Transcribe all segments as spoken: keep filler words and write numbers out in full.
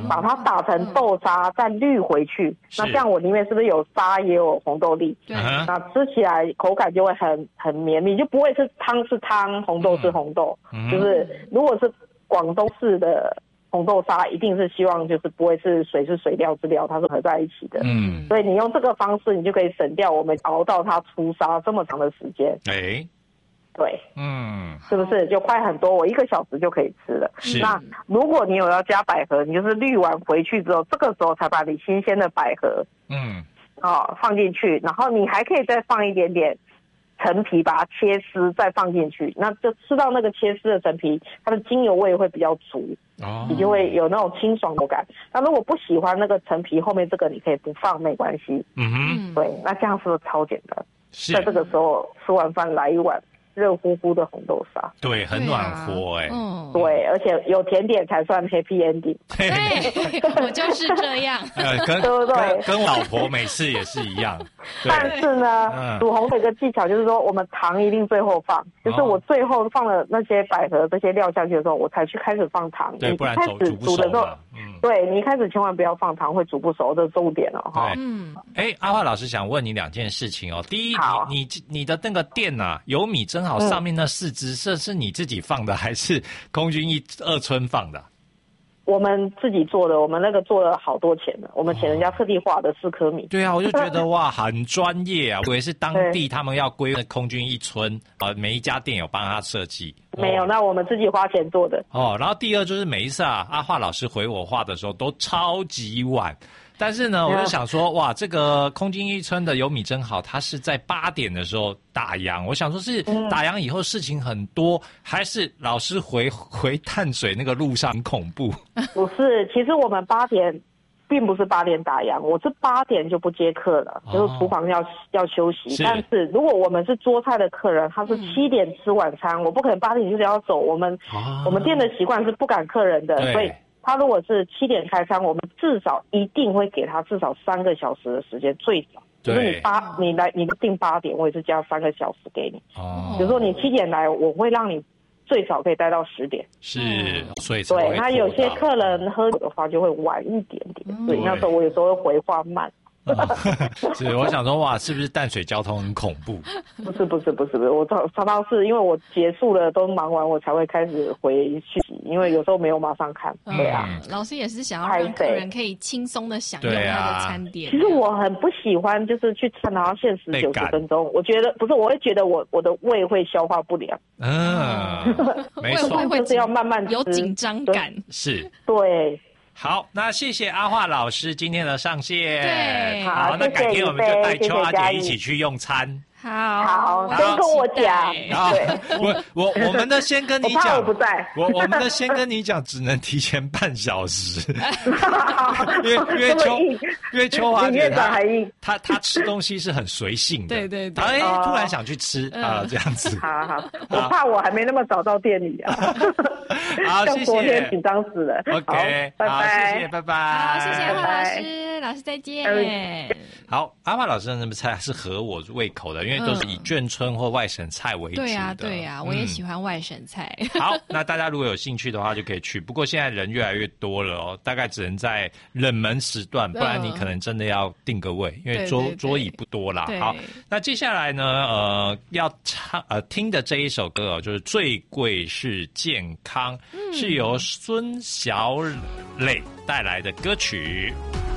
把它打成豆沙，再滤回去。那这样我里面是不是有沙也有红豆粒？ 对， 那吃起来口感就会很很绵密，就不会是汤是汤，红豆是红豆。嗯、就是如果是广东式的红豆沙，一定是希望就是不会是水是水，料是料，它是合在一起的。嗯，所以你用这个方式，你就可以省掉我们熬到它出沙这么长的时间。 哎、欸。 对， 嗯， 是不是就快很多？我一个小时就可以吃了。那如果你有要加百合，你就是滤完回去之后，这个时候才把你新鲜的百合，嗯，哦放进去，然后你还可以再放一点点陈皮，把它切丝再放进去。那就吃到那个切丝的陈皮，它的精油味会比较足，哦，你就会有那种清爽口感。那如果不喜欢那个陈皮，后面这个你可以不放没关系。嗯哼，对，那这样是不是超简单？在这个时候吃完饭来一碗热乎乎的红豆沙， 对，很暖和哎、欸， 嗯， 对，而且有甜点才算 happy ending。 对，我就是这样， 呃，跟对不对？跟, 跟我老婆每次也是一样。 但是呢，嗯、煮红的一个技巧就是说，我们糖一定最后放，就是我最后放了那些百合这些料下去的时候，我才去开始放糖。 对，不然开始煮的时候，嗯，对你一开始千万不要放糖，会煮不熟，这是重点哦。 对，嗯，哎，阿华老师想问你两件事情哦。第一，你你你的那个店啊，有米蒸好上面那四只，这、嗯、是你自己放的，还是空军一二村放的？ 我们自己做的，我们那个做了好多钱的，我们请人家特地画的四颗米。 对啊，我就觉得哇，很专业啊！我以为是当地他们要归空军一村，呃，每一家店有帮他设计。 没有，那我们自己花钱做的。 哦，然后第二就是每一次啊，阿华老师回我话的时候都超级晚。但是呢，我就想说，哇，这个空军一村的有米真好，它是在八点的时候打烊。我想说是打烊以后事情很多，还是老师回回淡水那个路上很恐怖？ 不是，其实我们八点并不是八点打烊，我是八点就不接客了，哦、就是厨房要要休息。是但是如果我们是桌菜的客人，他是七点吃晚餐，嗯、我不可能八点就是要走。我们、哦、我们店的习惯是不赶客人的，所以。他如果是七点开餐，我们至少一定会给他至少三个小时的时间，最少。就是你八，你来你定八点，我也是加三个小时给你。哦。比如说你七点来，我会让你最少可以待到十点。 是，所以才会对。那有些客人喝酒的话就会晚一点点，嗯、所以那时候我有时候会回话慢。 是，我想说哇，是不是淡水交通很恐怖？ 不是不是不是不是，我常常常是因为我结束了都忙完，我才会开始回讯息，因为有时候没有马上看。嗯、对啊， 老师也是想要让客人可以轻松的享用他的餐点。 其实我很不喜欢就是去餐然后限时九十分钟，我觉得不是，我会觉得我我的胃会消化不良。嗯， 没错， 就是要慢慢吃， 有紧张感。 是， 对。 好，那谢谢阿华老师今天的上线。 对， 好，好那改天我们就带邱阿姐一起去用餐。 好， 好，先跟我讲。 对，我我我们的先跟你讲， 我怕我不在。 我我们的先跟你讲，只能提前半小时。因为因为邱因为邱华姐她她她吃东西是很随性的， 对对对。 哎，突然想去吃啊，这样子。 好好，我怕我还没那么早到店里啊。 好，谢谢。 昨天紧张死了。 OK， 拜拜， 谢谢，拜拜。 好，谢谢阿华老师，老师再见。 好，阿华老师的那个菜是合我胃口的，因为都是以眷村或外省菜为主的。 对呀，对呀，我也喜欢外省菜。 好，那大家如果有兴趣的话，就可以去。不过现在人越来越多了哦，大概只能在冷门时段，不然你可能真的要定个位，因为桌桌椅不多啦。好，那接下来呢，呃，要唱呃听的这一首歌哦，就是《最贵是健康》，是由孙小磊带来的歌曲。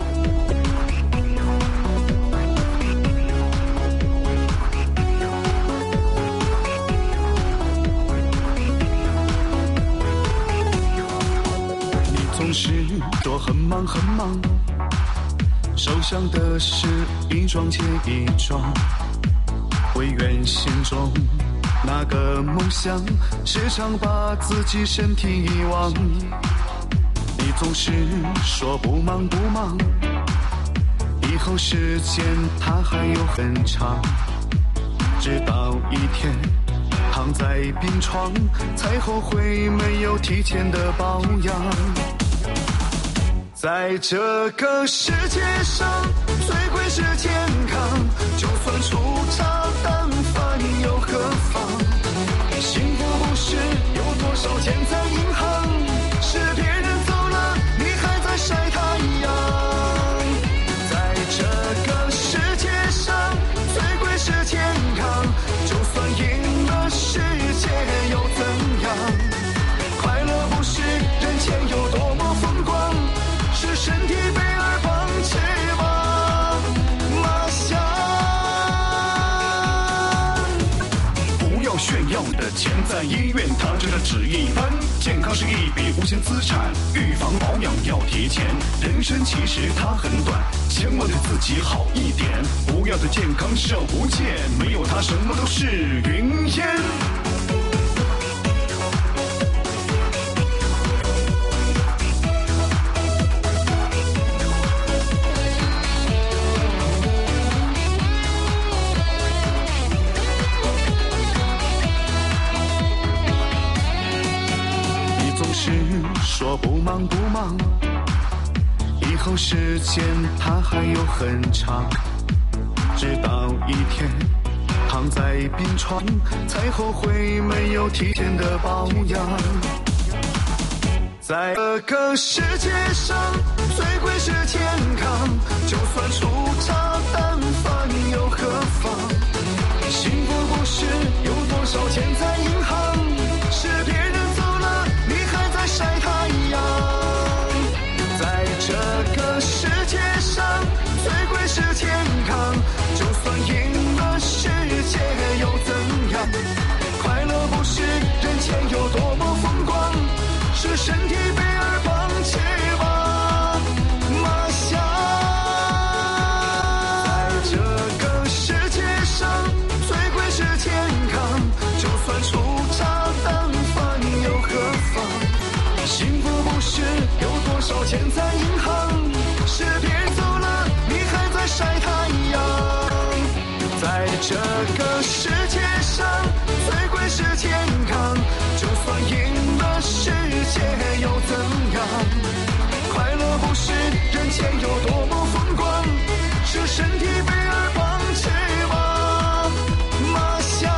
总是都很忙很忙，手上的事一桩接一桩，回原心中那个梦想，时常把自己身体遗忘。你总是说不忙不忙，以后时间它还有很长，直到一天躺在病床，才后悔没有提前的保养。在这个世界上，最贵是健康，就算出差单反又何妨？幸福不是有多少钱在银行，是别人走了，你还在晒是一笔无形资产，预防保养要提前。人生其实它很短，千万对自己好一点，不要对健康视而不见，没有它什么都是云烟。说不忙不忙，以后时间它还有很长，直到一天躺在病床，才后悔没有体贴的保养。在这个世界上，最贵是健康，就算粗茶淡饭又何妨？幸福不是有多少钱在银行，是别人走了你还在晒太阳。在这个世界上，最贵是健康，就算赢了世界又怎样？快乐不是人前有多么风光，是身体被耳膀翅膀马下。在这个世界上，最贵是健康，就算粗茶淡饭又何妨？幸福不是有多少钱在银行，是别人走了你还在晒太阳。在这个世界上，最贵是健康，就算赢了世界又怎样？快乐不是人前有多么风光，是身体被耳膀翅膀马下。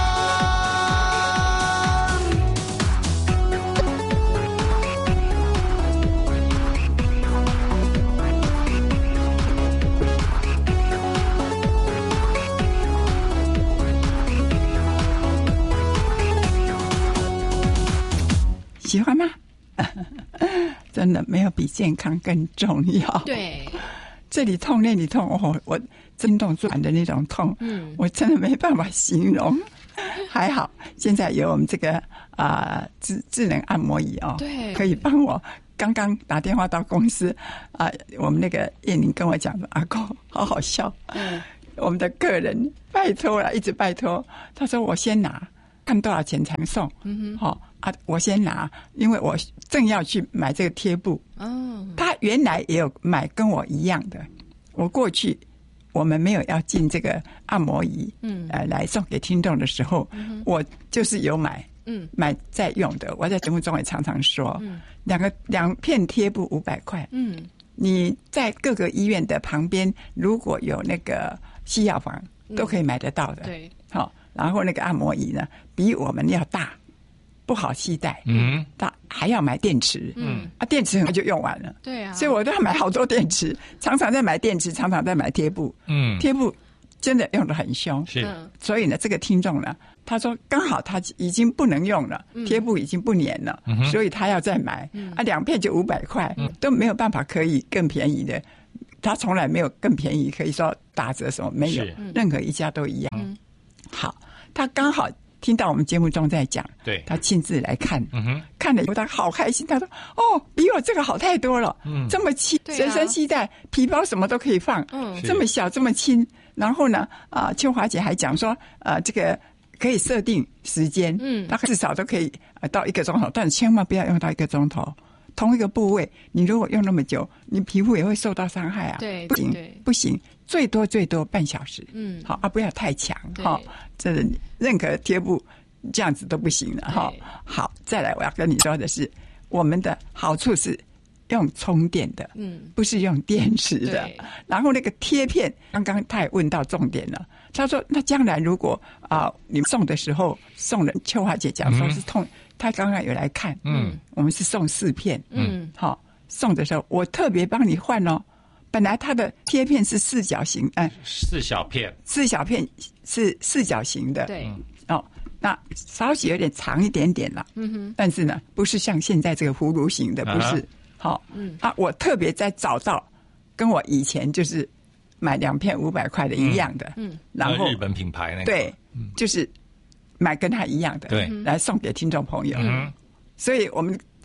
喜欢吗？真的没有比健康更重要。 对， 这里痛那里痛，哦，我震动转的那种痛，嗯，我真的没办法形容。还好现在有我们这个啊、呃、智智能按摩椅哦， 对， 可以帮我。刚刚打电话到公司啊、呃，我们那个燕玲跟我讲说，阿公好好笑，嗯，我们的客人拜托了，一直拜托，他说我先拿，看多少钱才能送，嗯哼，好、哦。啊，我先拿，因为我正要去买这个贴布。哦，他原来也有买跟我一样的。我过去我们没有要进这个按摩仪，嗯，呃，来送给听众的时候，嗯、我就是有买，嗯，买在用的。我在节目中也常常说，嗯，两个两片贴布五百块，嗯，你在各个医院的旁边，如果有那个西药房，都可以买得到的。对，好、哦，然后那个按摩仪呢，比我们要大。不好携带，嗯，他还要买电池，嗯，啊，电池很快就用完了，对啊，所以我都要买好多电池，常常在买电池，常常在买贴布，嗯，贴布真的用得很凶，是，所以呢，这个听众呢，他说刚好他已经不能用了，嗯、贴布已经不粘了，嗯、所以他要再买，嗯、啊，两片就五百块，嗯、都没有办法可以更便宜的，他从来没有更便宜，可以说打折什么没有，任何一家都一样，嗯、好，他刚好。听到我们节目中在讲，对，他亲自来看，嗯哼，看了以后他好开心，他说：“哦，比我这个好太多了，嗯，这么轻，随身携带，皮包什么都可以放，嗯，这么小这么轻。然后呢，啊、呃，秋华姐还讲说，呃，这个可以设定时间，嗯，它至少都可以呃到一个钟头，但千万不要用到一个钟头。同一个部位，你如果用那么久，你皮肤也会受到伤害啊，对，不行，不行。”最多最多半小时，嗯，好啊，不要太强哈，这任何贴布这样子都不行了哈。好，再来我要跟你说的是，我们的好处是用充电的，嗯，不是用电池的。然后那个贴片，刚刚他也问到重点了，他说那将来如果啊、呃、你送的时候送人，秋华姐讲说是痛，嗯、他刚刚有来看，嗯，我们是送四片，嗯，好，送的时候我特别帮你换哦。本来它的贴片是四角形，嗯， 四小片， 四小片是四角形的，对，哦，那稍许有点长一点点了，嗯哼，但是呢，不是像现在这个葫芦形的，不是，好、啊，嗯，啊，我特别在找到跟我以前就是买两片五百块的一样的，嗯，然后日本品牌那个， 对，嗯、就是买跟他一样的，对，来送给听众朋友，嗯，所以我们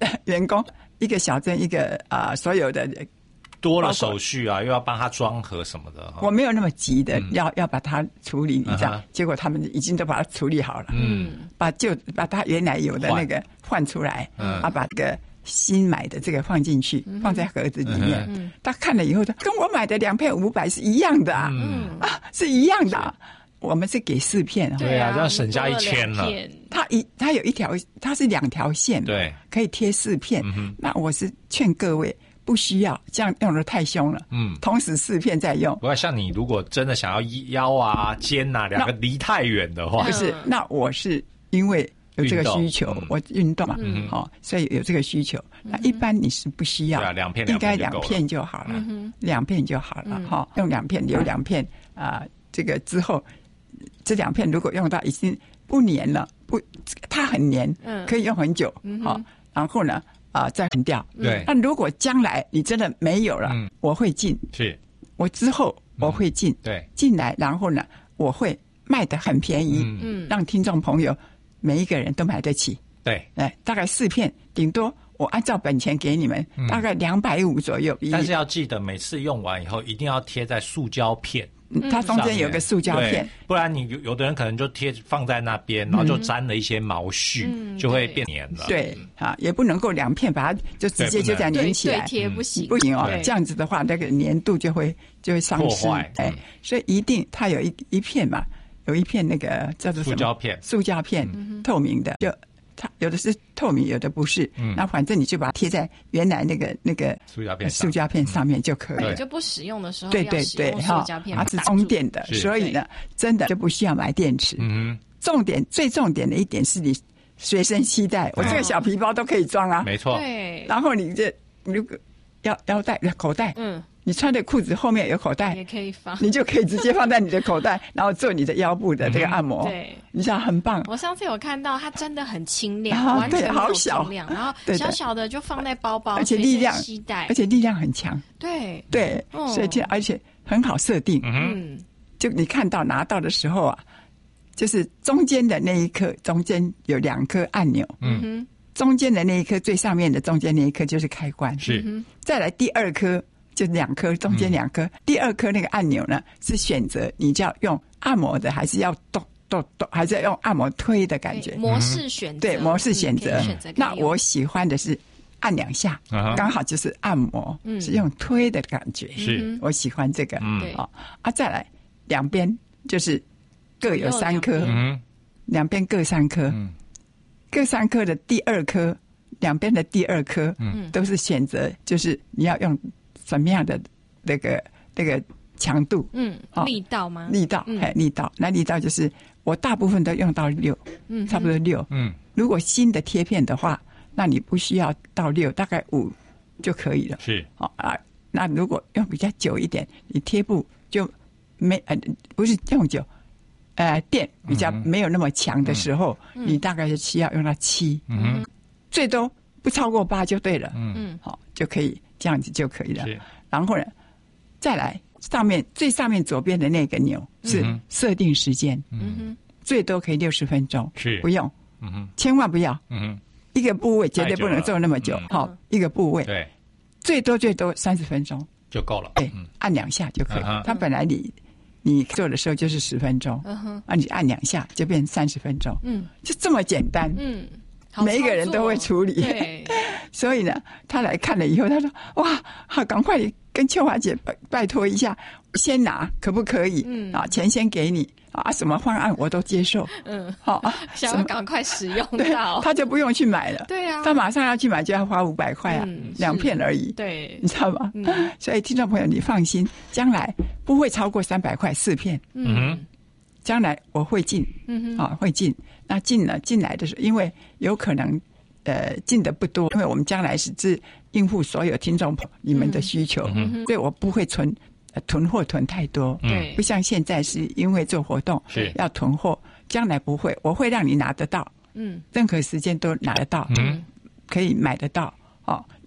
员工一个小镇一个啊、呃，所有的多了手续啊，又要帮他装盒什么的。 我没有那么急的、嗯、要要把它处理，你知道、uh-huh. 结果他们已经都把它处理好了，嗯，把就把它原来有的那个换出来，嗯，啊，把这个新买的这个放进去，嗯、放在盒子里面。嗯，他看了以后，跟我买的两片五百是一样的啊，嗯啊，是一样的、啊。我们是给四片， 对啊，这样省下一千了。 它一它有一条，它是两条线， 对， 可以贴四片、嗯。那我是劝各位不需要这样用的太凶了，嗯，同时四片在用。 不过像你如果真的想要腰啊、肩啊两个离太远的话， 不是，那我是因为有这个需求，嗯、我运动嘛，嗯，好、哦，所以有这个需求。嗯、那一般你是不需要， 对啊，两片应该两片就好了，两片就好了，哈、嗯，用两片留两片啊、呃，这个之后。这两片如果用到已经不粘了，不，它很粘，嗯，可以用很久，好、嗯哦，然后呢，啊、呃，再换掉。 对。 那如果将来你真的没有了，嗯、我会进， 是， 我之后我会进、嗯， 对， 进来，然后呢，我会卖得很便宜，嗯，让听众朋友每一个人都买得起。 对， 哎，大概四片，顶多我按照本钱给你们，嗯、大概两百五左右。 但是要记得，每次用完以后一定要贴在塑胶片。 它中间有个塑胶片， 不然你有的人可能就贴放在那边，然后就沾了一些毛絮，嗯、就会变黏了。 对，啊，也不能够两片把它就直接就这样粘起来， 对贴不行， 不行哦。这样子的话，那个粘度就会就会丧失。哎、嗯，所以一定它有一一片嘛，有一片那个叫做什么？ 塑胶片， 塑胶片，嗯、透明的就。它有的是透明，有的不是。嗯，那反正你就把它贴在原来那个那个塑胶片塑胶片上面就可以了。 就不使用的时候， 对对对，哈，它是充电的，所以呢，真的就不需要买电池。嗯，重点最重点的一点是你随身携带，我这个小皮包都可以装啊， 没错。 对， 然后你这如果腰腰带、口袋，嗯。你穿的裤子后面有口袋， 也可以放， 你就可以直接放在你的口袋，然后做你的腰部的这个按摩。 对， 你想很棒。 我上次有看到，它真的很轻量，啊、完全没有重量，然后小小的就放在包包， 而且力量， 携带， 而且力量很强。 对对，哦、所以这而且很好设定。嗯，就你看到拿到的时候啊，就是中间的那一颗，中间有两颗按钮。嗯，中间的那一颗最上面的中间那一颗就是开关。 是， 再来第二颗。就两颗，中间两颗、嗯，第二颗那个按钮呢是选择你就要用按摩的，还是要动动动，还是要用按摩推的感觉？ 模式选择， 对，模式选择。那我喜欢的是按两下，刚、uh-huh. 好就是按摩、嗯，是用推的感觉。 是， 我喜欢这个。 嗯， 哦啊，再来两边就是各有三颗， 嗯， 两边各三颗，嗯，各三颗的第二颗，两边的第二颗，嗯，都是选择，就是你要用。什么样的那个那个强度？ 嗯，哦、力道吗？ 力道，嗯、力道。那力道就是我大部分都用到六，嗯，差不多六。嗯，如果新的贴片的话，那你不需要到六，大概五就可以了。 是， 哦啊，那如果用比较久一点，你贴布就没呃不是用久，呃电比较没有那么强的时候，嗯、你大概是需要用到七，嗯，最多不超过八就对了。嗯，好、哦、就可以。这样子就可以了。然后呢，再来上面最上面左边的那个钮是设定时间，嗯哼，最多可以六十分钟， 是不用， 嗯哼， 千万不要， 嗯哼， 一个部位绝对不能做那么久，好、嗯，一个部位， 对， 最多最多三十分钟就够了， 对，嗯、按两下就可以。嗯、它本来你你做的时候就是十分钟，嗯哼，啊，你按两下就变三十分钟，嗯，就这么简单， 嗯。 每一个人都会处理， 对， 所以呢，他来看了以后，他说：“哇，好，赶快跟秋华姐拜拜托一下，先拿可不可以？嗯，啊，钱先给你啊，什么方案我都接受。嗯，好、啊， 想要赶快使用到， 他就不用去买了。 对啊， 他马上要去买就要花五百块啊，嗯、两片而已。 对， 你知道吗？嗯、所以听众朋友，你放心，将来不会超过三百块四片。嗯。将来我会进，嗯啊，会进。那进了进来的时候，因为有可能，呃，进的不多，因为我们将来是只应付所有听众朋友你们的需求，嗯、所以我不会存、呃、囤货囤太多， 对、嗯， 不像现在是因为做活动是要囤货，将来不会，我会让你拿得到，嗯，任何时间都拿得到，嗯，可以买得到，哦。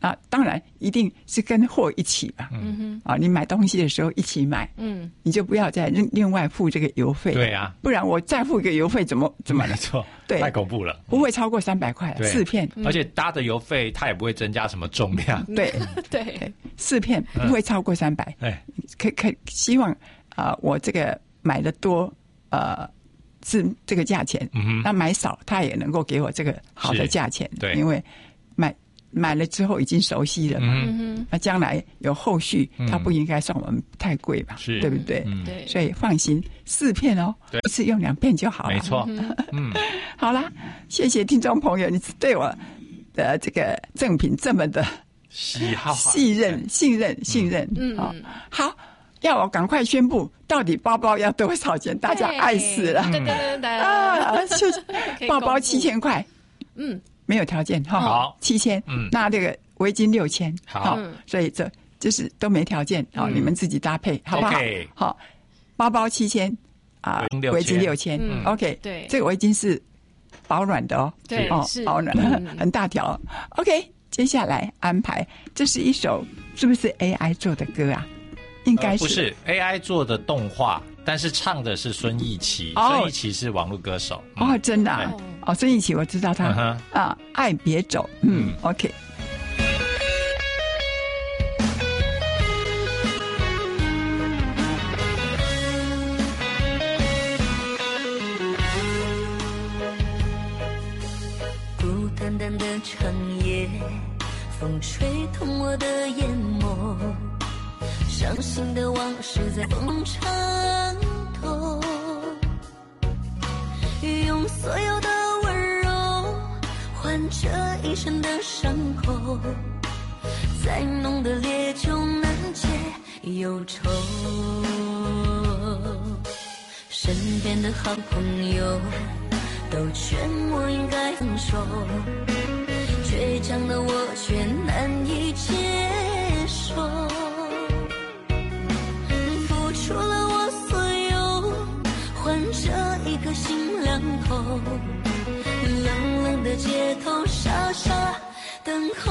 啊，当然一定是跟货一起吧。嗯哼，啊，你买东西的时候一起买，嗯，你就不要再另另外付这个邮费。 对啊， 不然我再付一个邮费怎么怎么？ 没错， 对， 太恐怖了， 不会超过三百块，四片， 而且搭的邮费它也不会增加什么重量。 对对，四片不会超过三百。哎，可可希望啊、呃，我这个买的多，呃。是这个价钱，嗯、那买少他也能够给我这个好的价钱，对，因为买买了之后已经熟悉了嘛，嗯、那将来有后续，嗯、他不应该算我们太贵吧， 是， 对不对？ 嗯、 所以放心，四片哦，一次用两片就好了， 没错。 嗯，好啦，谢谢听众朋友，你对我的这个赠品这么的喜好、 信任、信任、信任，嗯，好，好。要我赶快宣布，到底包包要多少钱？大家爱死了！ 对对对啊，就是包包七千块，嗯，没有条件哈， 好七千，嗯，那这个围巾六千， 好， 所以这就是都没条件，好，你们自己搭配，好不好？好，包包七千啊，围巾六千 ，OK， 对， 这个围巾是保暖的哦， 对， 哦，保暖很大条 ，OK， 接下来安排，这是一首是不是 A I 做的歌啊？应该是、 呃、不是 A I 做的动画，但是唱的是孙艺琪。哦、孙艺琪是网络歌手。 嗯、哦，真的啊！哦，孙艺琪我知道他、嗯、啊，爱别走。嗯, 嗯 ，OK。 孤单单的长夜，风吹痛我的眼眸。伤心的往事在风穿透，用所有的温柔换这一生的伤口，再浓的烈酒难解忧愁。身边的好朋友都劝我应该放手，倔强的我却难以接受。除了我所有，换这一颗心两口，冷冷的街头傻傻等候。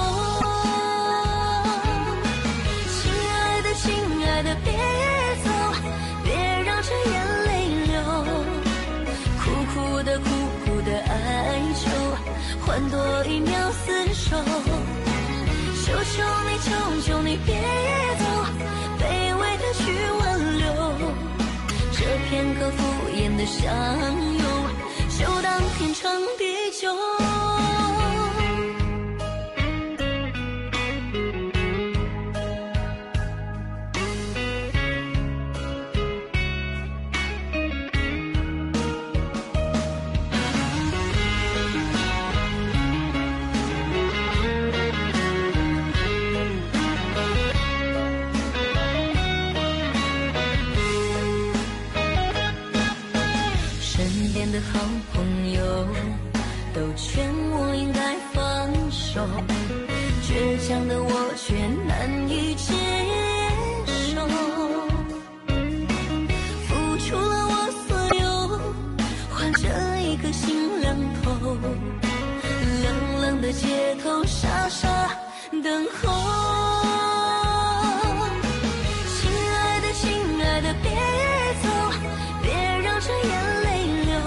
亲爱的亲爱的别走，别让这眼泪流，苦苦的苦苦的哀求，换多一秒厮守。求求你求求你别走，卑微的去挽留这片刻敷衍的相拥，就当天长地久。的好朋友都劝我应该放手，倔强的我却难以接受，付出了我所有，换这一个心两头，冷冷的街头傻傻等候。亲爱的亲爱的别走，别让这眼泪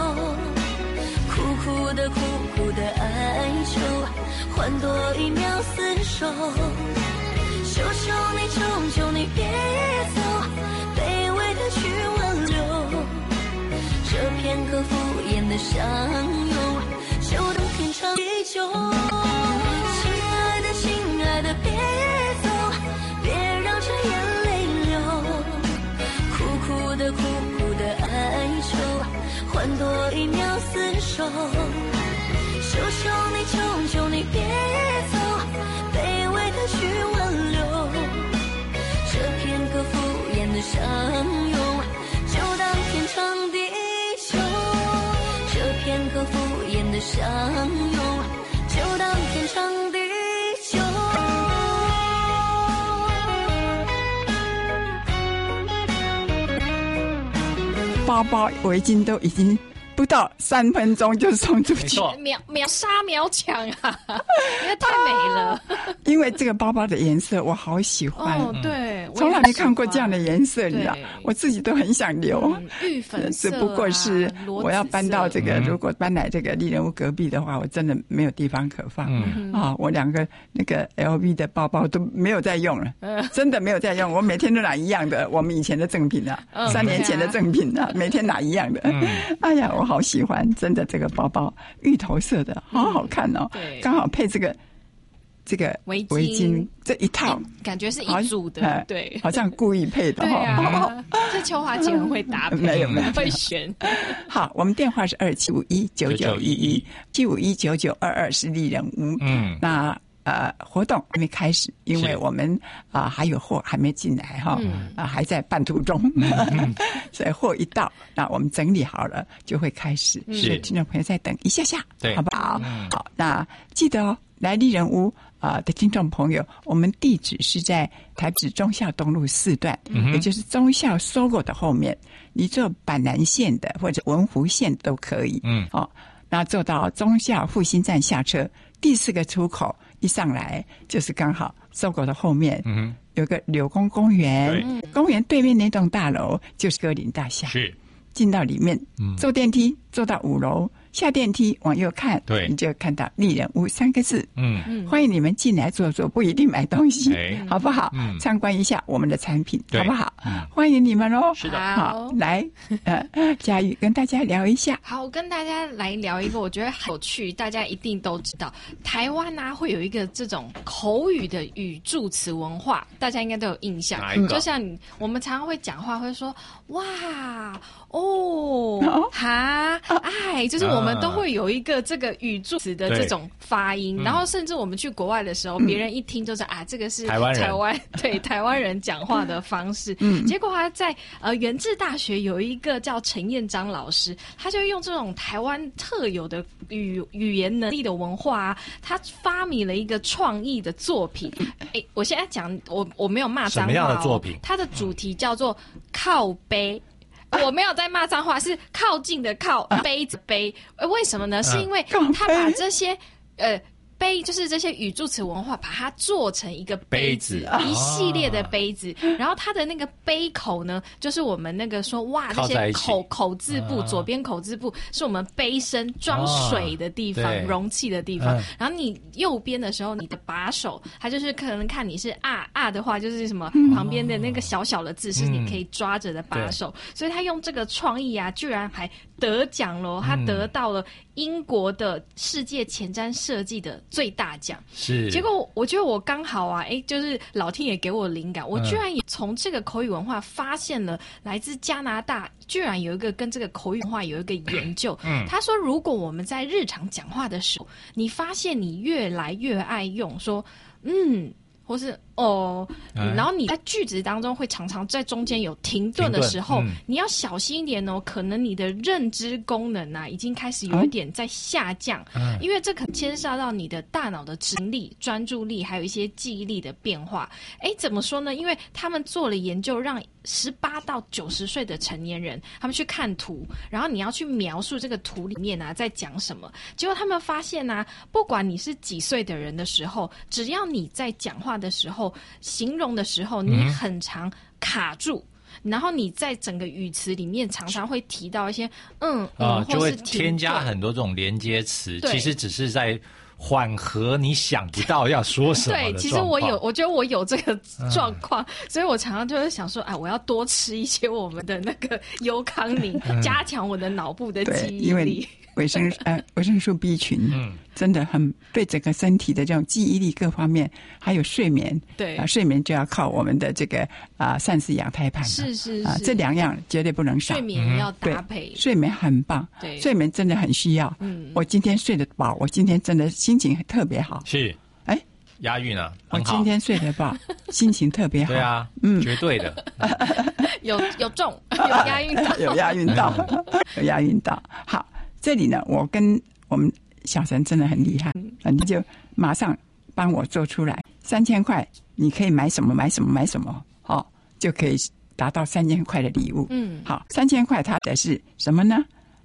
苦的苦苦的哀求，换多一秒厮守。求求你求求你别走，卑微的去挽留这片刻敷衍的相拥，就当天长地久。亲爱的亲爱的别走，别让这眼泪流，苦苦的苦苦的哀求，换多一秒厮守。求求你求求你别走，卑微的去挽留这片刻敷衍的相拥，就当天长地久。这片刻敷衍的相拥，就当天长地久。 包包围巾都已经不到三分钟就送出去， 秒秒杀秒抢啊！因为太美了、啊， 因为这个包包的颜色我好喜欢， 哦，对， 从来没看过这样的颜色，你知道，我自己都很想留。 嗯、玉粉色、啊， 只不过是我要搬到这个，嗯、如果搬来这个丽人屋隔壁的话，我真的没有地方可放。嗯啊，我两个那个 L V 的包包都没有在用了，嗯、真的没有在用。我每天都拿一样的，我们以前的赠品啊，嗯、三年前的赠品啊，每天拿一样的。嗯、哎呀，我好喜欢，真的这个包包芋头色的，好好看哦， 对， 刚好配这个。这个围巾，围巾这一套感觉是一组的，对， 好像故意配的。 对啊，这秋华姐很会搭配， 没有没有会选。 好，我们电话是二七五一九九一一七五一九九二二是丽人屋。嗯，那呃活动还没开始，因为我们啊、呃、还有货还没进来哈，啊、嗯呃、还在半途中，嗯、所以货一到，那我们整理好了就会开始。 是， 听众朋友再等一下下， 对， 好不好？嗯、好，那记得哦，来丽人屋。啊、呃、的听众朋友，我们地址是在台北市忠孝东路四段，嗯、也就是忠孝 S O G O 的后面。你坐板南线的或者文湖线都可以。嗯，哦，那坐到忠孝复兴站下车，第四个出口一上来就是刚好 S O G O 的后面，嗯，有个柳工公园，公园对面那栋大楼就是歌林大厦。 是， 进到里面，嗯，坐电梯坐到五楼。下电梯往右看， 对， 你就看到丽人屋三个字。 嗯， 欢迎你们进来坐坐，不一定买东西，哎、好不好？嗯，参观一下我们的产品，好不好？嗯、欢迎你们哦。 是的， 好，来，呃，佳玉跟大家聊一下。 好，我跟大家来聊一个，我觉得很有趣，大家一定都知道，台湾啊会有一个这种口语的语助词文化，大家应该都有印象。就像你我们常常会讲话，会说哇。哦，哈，哎，就是我们都会有一个这个语助词的这种发音，然后甚至我们去国外的时候，别、嗯、人一听就是啊，这个是台湾人， 台湾对台湾人讲话的方式。嗯，结果他在呃元智大学有一个叫陈彦章老师，他就用这种台湾特有的语语言能力的文化啊，他发明了一个创意的作品。哎，我现在讲我我没有骂脏话、哦， 什么样的作品？ 它的主题叫做靠杯。我没有在骂脏话，是靠近的靠，杯子杯。为什么呢？是因为他把这些呃杯，就是这些语助词文化，把它做成一个杯子，杯子一系列的杯子。啊、然后它的那个杯口呢，就是我们那个说哇，这些口口字部，啊、左边口字部是我们杯身装水的地方，啊、容器的地方。嗯、然后你右边的时候，你的把手，它就是可能看你是啊啊的话，就是什么、嗯、旁边的那个小小的字是你可以抓着的把手。嗯、所以他用这个创意啊，居然还得奖了，他得到了英国的世界前瞻设计的最大奖。 是， 结果我觉得我刚好啊，哎，就是老天爷给我灵感，我居然也从这个口语文化发现了来自加拿大，居然有一个跟这个口语文化有一个研究。嗯，他说，如果我们在日常讲话的时候，你发现你越来越爱用说嗯，或是哦、嗯，然后你在句子当中会常常在中间有停顿的时候，嗯、你要小心一点哦，可能你的认知功能啊已经开始有一点在下降，嗯、因为这可能牵涉到你的大脑的智力、专注力，还有一些记忆力的变化。哎，怎么说呢？因为他们做了研究，让十八到九十岁的成年人，他们去看图，然后你要去描述这个图里面啊在讲什么。结果他们发现啊，不管你是几岁的人的时候，只要你在讲话的时候、形容的时候，你很常卡住。嗯，然后你在整个语词里面常常会提到一些嗯嗯、呃， 就会添加很多这种连接词，其实只是在缓和你想不到要说什么的状况。对， 其实我有，我觉得我有这个状况，嗯、所以我常常就会想说，哎，我要多吃一些我们的那个优康宁，嗯、加强我的脑部的记忆力。 因为维生呃维生素 B 群，嗯，真的很对整个身体的这种记忆力各方面，还有睡眠， 对啊、呃，睡眠就要靠我们的这个啊、呃、膳食养胎盘， 是是啊、呃，这两样绝对不能少， 睡眠要搭配， 睡眠很棒， 对， 睡眠真的很需要。嗯，我今天睡得饱，我今天真的心情特别好。 是，哎，押韵啊， 我今天睡得饱，心情特别好。 对啊，嗯，绝对的， 有有中，有押韵到， 有押韵到，有押韵到，好。这里呢，我跟我们小陈真的很厉害，嗯，你就马上帮我做出来，三千块，你可以买什么买什么买什么，好，哦，就可以达到三千块的礼物。嗯，好，三千块它的是什么呢？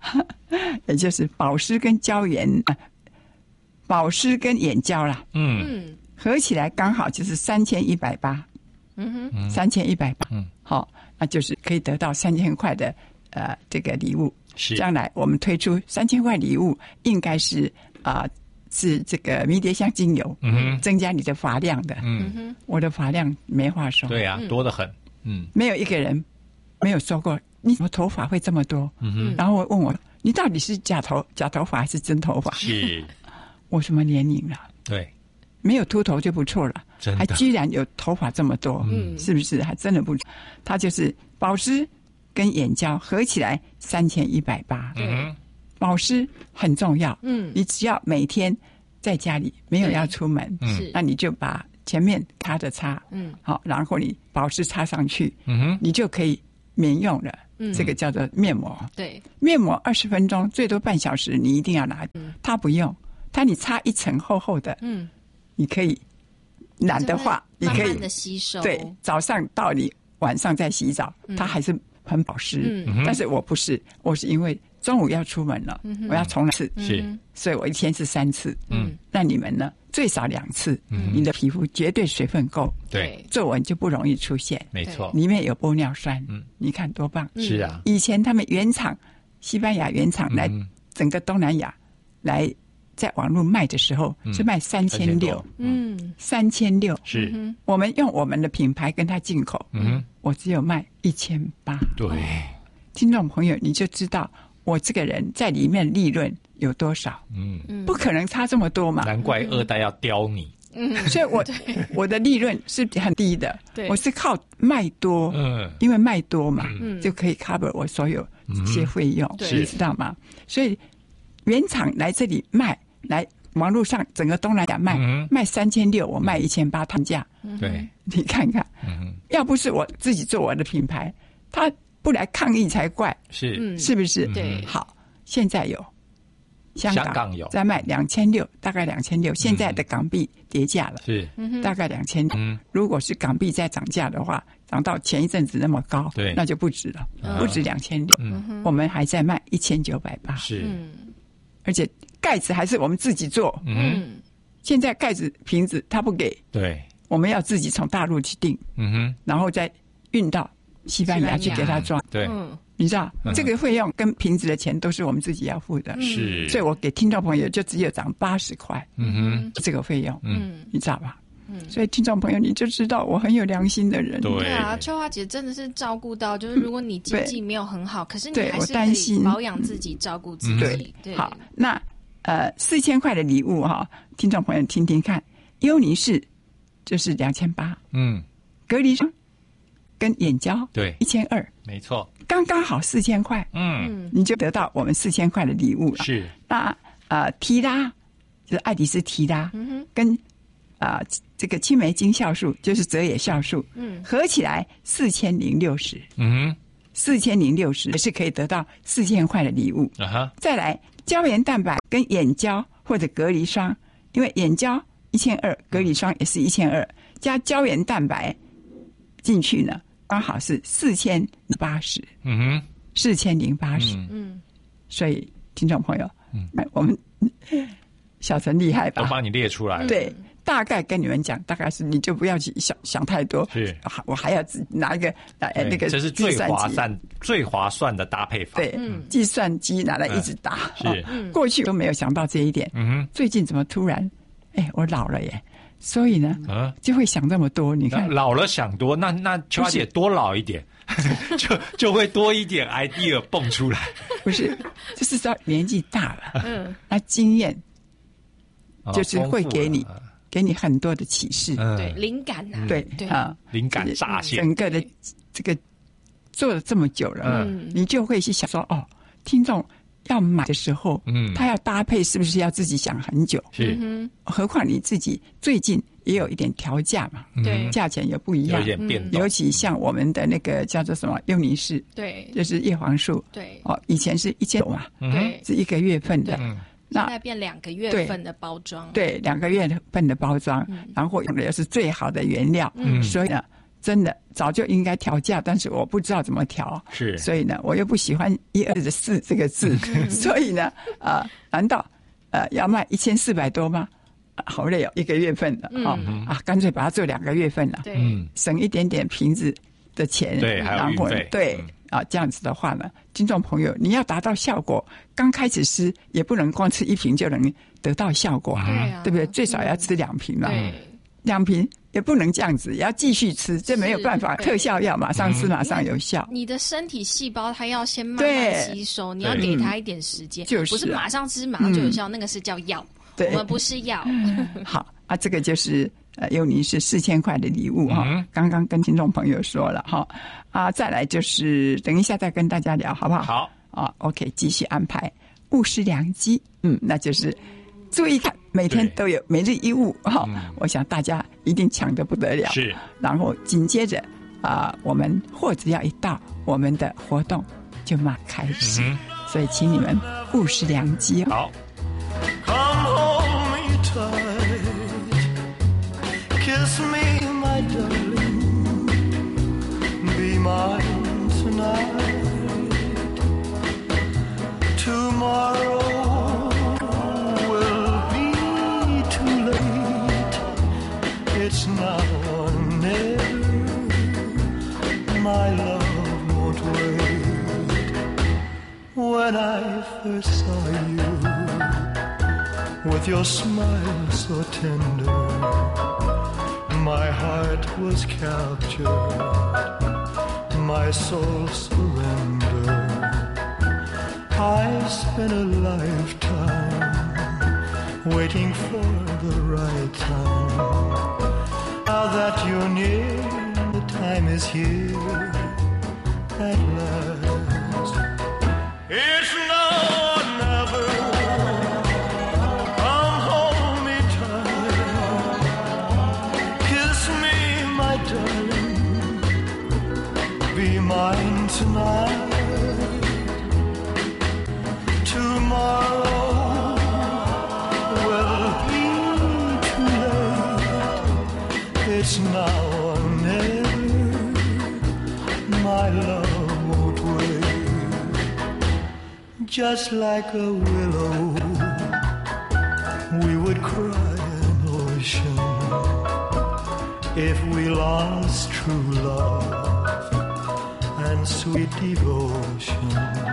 也就是保湿跟胶原，呃、保湿跟眼胶啦， 嗯， 合起来刚好就是三千一百八， 嗯哼， 三千一百八， 嗯， 好，那就是可以得到三千块的呃这个礼物。 是， 将来我们推出三千块礼物，应该是啊、呃、是这个迷迭香精油， 嗯， 增加你的发量的， 嗯， 我的发量没话说， 对啊，多得很，嗯， 没有一个人没有说过你怎么头发会这么多， 嗯哼， 然后我问我你到底是假头假头发还是真头发？ 是， 我什么年龄了？ 对， 没有秃头就不错了， 真的还居然有头发这么多， 嗯， 是不是？还真的不错。它就是保湿跟眼胶合起来三千一百八， 嗯， 保湿很重要， 嗯， 你只要每天在家里没有要出门， 是， 那你就把前面擦的擦， 嗯， 好，然后你保湿擦上去， 嗯哼， 你就可以免用了。 嗯， 这个叫做面膜， 对， 面膜二十分钟，最多半小时，你一定要拿。 嗯， 它不用，它你擦一层厚厚的， 嗯， 你可以懒的话，你可以慢慢的吸收， 对，早上到你晚上再洗澡， 嗯， 它还是很保湿。 嗯， 但是我不是，我是因为中午要出门了， 嗯， 我要冲两次， 是， 所以我一天是三次。 嗯， 那你们呢？最少两次， 嗯， 你的皮肤绝对水分够， 对， 皱纹就不容易出现。 没错， 里面有玻尿酸， 嗯， 你看多棒！ 是啊， 以前他们原厂西班牙原厂来整个东南亚来在网络卖的时候， 嗯， 是卖三千六， 嗯， 三千六是， 我们用我们的品牌跟他进口， 嗯， 我只有卖一千八。 对， 听众朋友你就知道我这个人在里面利润有多少， 嗯， 不可能差这么多嘛， 难怪二代要刁你。 嗯， 所以我我的利润是很低的，我是靠卖多， 嗯， 因为卖多嘛， 嗯， 就可以 cover 我所有这些费用， 嗯， 你知道吗？所以原厂来这里卖，来网络上整个东南亚卖， 嗯， 卖三千六，我卖一千八，摊价， 对， 你看看， 嗯， 要不是我自己做我的品牌，他不来抗议才怪， 是， 是不是？ 对， 好，现在有。香港, 香港有在卖两千六，大概两千六。现在的港币跌价了， 是大概两千。 嗯， 如果是港币再涨价的话，涨到前一阵子那么高， 对， 那就不止了， 嗯、 不止两千六。 嗯， 我们还在卖一千九百八， 是， 而且盖子还是我们自己做。 嗯， 现在盖子瓶子他不给， 对， 我们要自己从大陆去订， 嗯哼， 然后再运到西班牙去给他装， 对。 嗯， 你知道、嗯、这个费用跟瓶子的钱都是我们自己要付的， 是， 所以我给听众朋友就只有涨八十块， 嗯哼， 这个费用， 嗯， 你知道吧？ 嗯， 所以听众朋友你就知道我很有良心的人。 对啊，秋花姐真的是照顾到，就是如果你经济没有很好，可是你还是可以保养自己、照顾自己。 对， 对， 好，那呃四千块的礼物哈，听众朋友听听看，优妮氏就是两千八， 嗯， 隔离霜跟眼胶对一千二， 没错， 刚刚好四千块， 嗯， 你就得到我们四千块的礼物了。 是， 那呃提拉就是爱迪斯提拉， 嗯哼， 跟啊、呃、这个青梅精酵素就是泽野酵素， 嗯， 合起来四千零六十， 嗯哼， 四千零六十也是可以得到四千块的礼物。 啊哈， 再来胶原蛋白跟眼胶或者隔离霜，因为眼胶一千二，隔离霜也是一千二，加胶原蛋白进去呢，刚好是四千八十， 嗯哼， 四千零八十， 嗯， 所以听众朋友， 嗯， 我们小陈厉害吧？ 都帮你列出来了， 对。大概跟你们讲，大概是你就不要去想想太多。 是， 我还要拿一个呃那个， 这是最划算、最划算的搭配法。 对，嗯、计算机拿来一直打。 嗯、是、 哦，过去都没有想到这一点。 嗯哼， 最近怎么突然？哎，我老了耶，所以呢， 嗯， 就会想这么多。你看， 老了想多，那那秋花姐多老一点，就就会多一点 idea 蹦出来。 不是，就是说年纪大了， 嗯， 那经验哦就是会给你。给你很多的启示， 嗯、 对灵感呐、啊， 对对啊， 灵感乍现。 整个的这个做了这么久了，嗯，你就会去想说，哦，听众要买的时候，嗯，他要搭配是不是要自己想很久？ 是， 何况你自己最近也有一点调价嘛， 对， 价钱也不一样， 有点变动。 尤其像我们的那个叫做什么优妮氏， 对， 就是叶黄素， 对， 哦，以前是一千九嘛， 对， 是一个月份的。 嗯现在变两个月份的包装， 对，两个月份的包装，嗯、然后用的又是最好的原料，嗯、所以呢， 真的早就应该调价，但是我不知道怎么调， 是， 所以呢，我又不喜欢一二的四这个字，所以呢，啊、呃，难道呃要卖一千四百多吗？好累哦，一个月份的、嗯、哦啊，干脆把它做两个月份了， 对， 省一点点瓶子的钱， 对，还有运费， 对、嗯、啊，这样子的话呢，听众朋友，你要达到效果，刚开始吃也不能光吃一瓶就能得到效果， 对啊， 对不对？最少要吃两瓶嘛， 对， 两瓶也不能这样子，也要继续吃，这没有办法，特效药马上吃马上有效。 你的身体细胞它要先慢慢吸收，你要给它一点时间， 就是、啊、 不是马上吃马上就有效，嗯、那个是叫药。 对， 我们不是药。 好啊，这个就是呃，尤尼是四千块的礼物哈、嗯，刚刚跟听众朋友说了哈啊，再来就是等一下再跟大家聊好不好？ 好啊 ，OK， 继续安排物是良机，嗯，那就是注意看，每天都有每日一物哈、嗯，我想大家一定抢得不得了。 是，然后紧接着啊，我们货只要一到，我们的活动就马开始，嗯、所以请你们物是良机。 好。 Come hold me tight, kiss me, my darling, be mine tonight. Tomorrow will be too late. It's now or never. My love won't wait. When I first saw you,with your smile so tender, my heart was captured, my soul surrendered. I spent a lifetime waiting for the right time. Now that you're near, the time is here at last. It's now or never.Be mine tonight. Tomorrow will be too late. It's now or never. My love won't wait. Just like a willow, we would cry an ocean if we lost true love.And sweet devotion,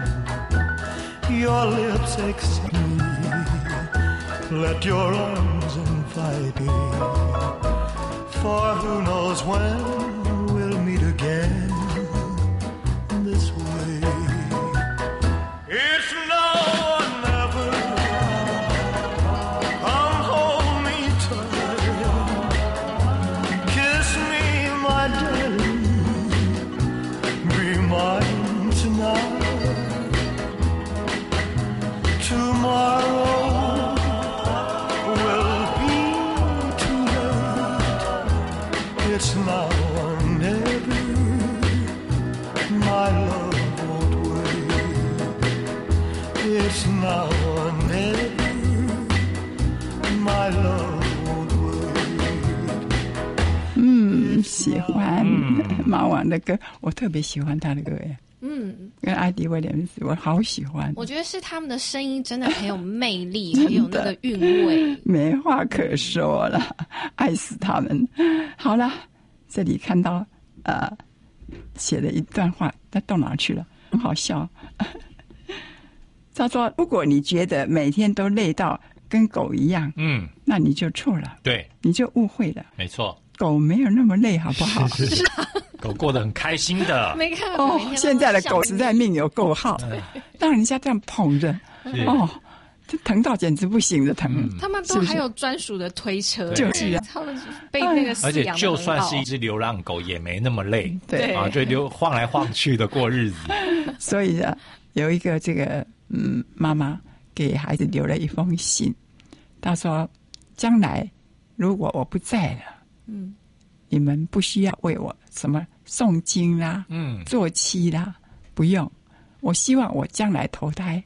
your lips excite me. Let your arms invite me. For who knows when we'll meet again this way. It's now or never. Come hold me tight. Kiss me, my darling.Be mine tonight. Tomorrow will be too late. It's now or never. My love won't wait. It's now or never. My love won't wait. 嗯，喜欢马王的歌，我特别喜欢他的歌耶。嗯，跟艾迪威廉斯，我好喜欢。 我觉得是他们的声音真的很有魅力，很有那个韵味， 没话可说了，爱死他们。好了，这里看到呃写了一段话，他到哪去了？很好笑。他说：“如果你觉得每天都累到跟狗一样，嗯，那你就错了， 对， 你就误会了。 没错， 狗没有那么累，好不好？ 是是是狗过得很开心的。 没看哦，现在的狗实在命有够好，让人家这样捧着，哦，这疼到简直不行的疼。 嗯、他们都还有专属的推车， 就是啊， 他们被那个饲养得很好， 而且就算是一只流浪狗，也没那么累， 对啊，就流晃来晃去的过日子。 所以呢，有一个这个嗯妈妈给孩子留了一封信，她说：将来如果我不在了，嗯。你们不需要为我什么诵经啦、嗯，做妻啦，不用。我希望我将来投胎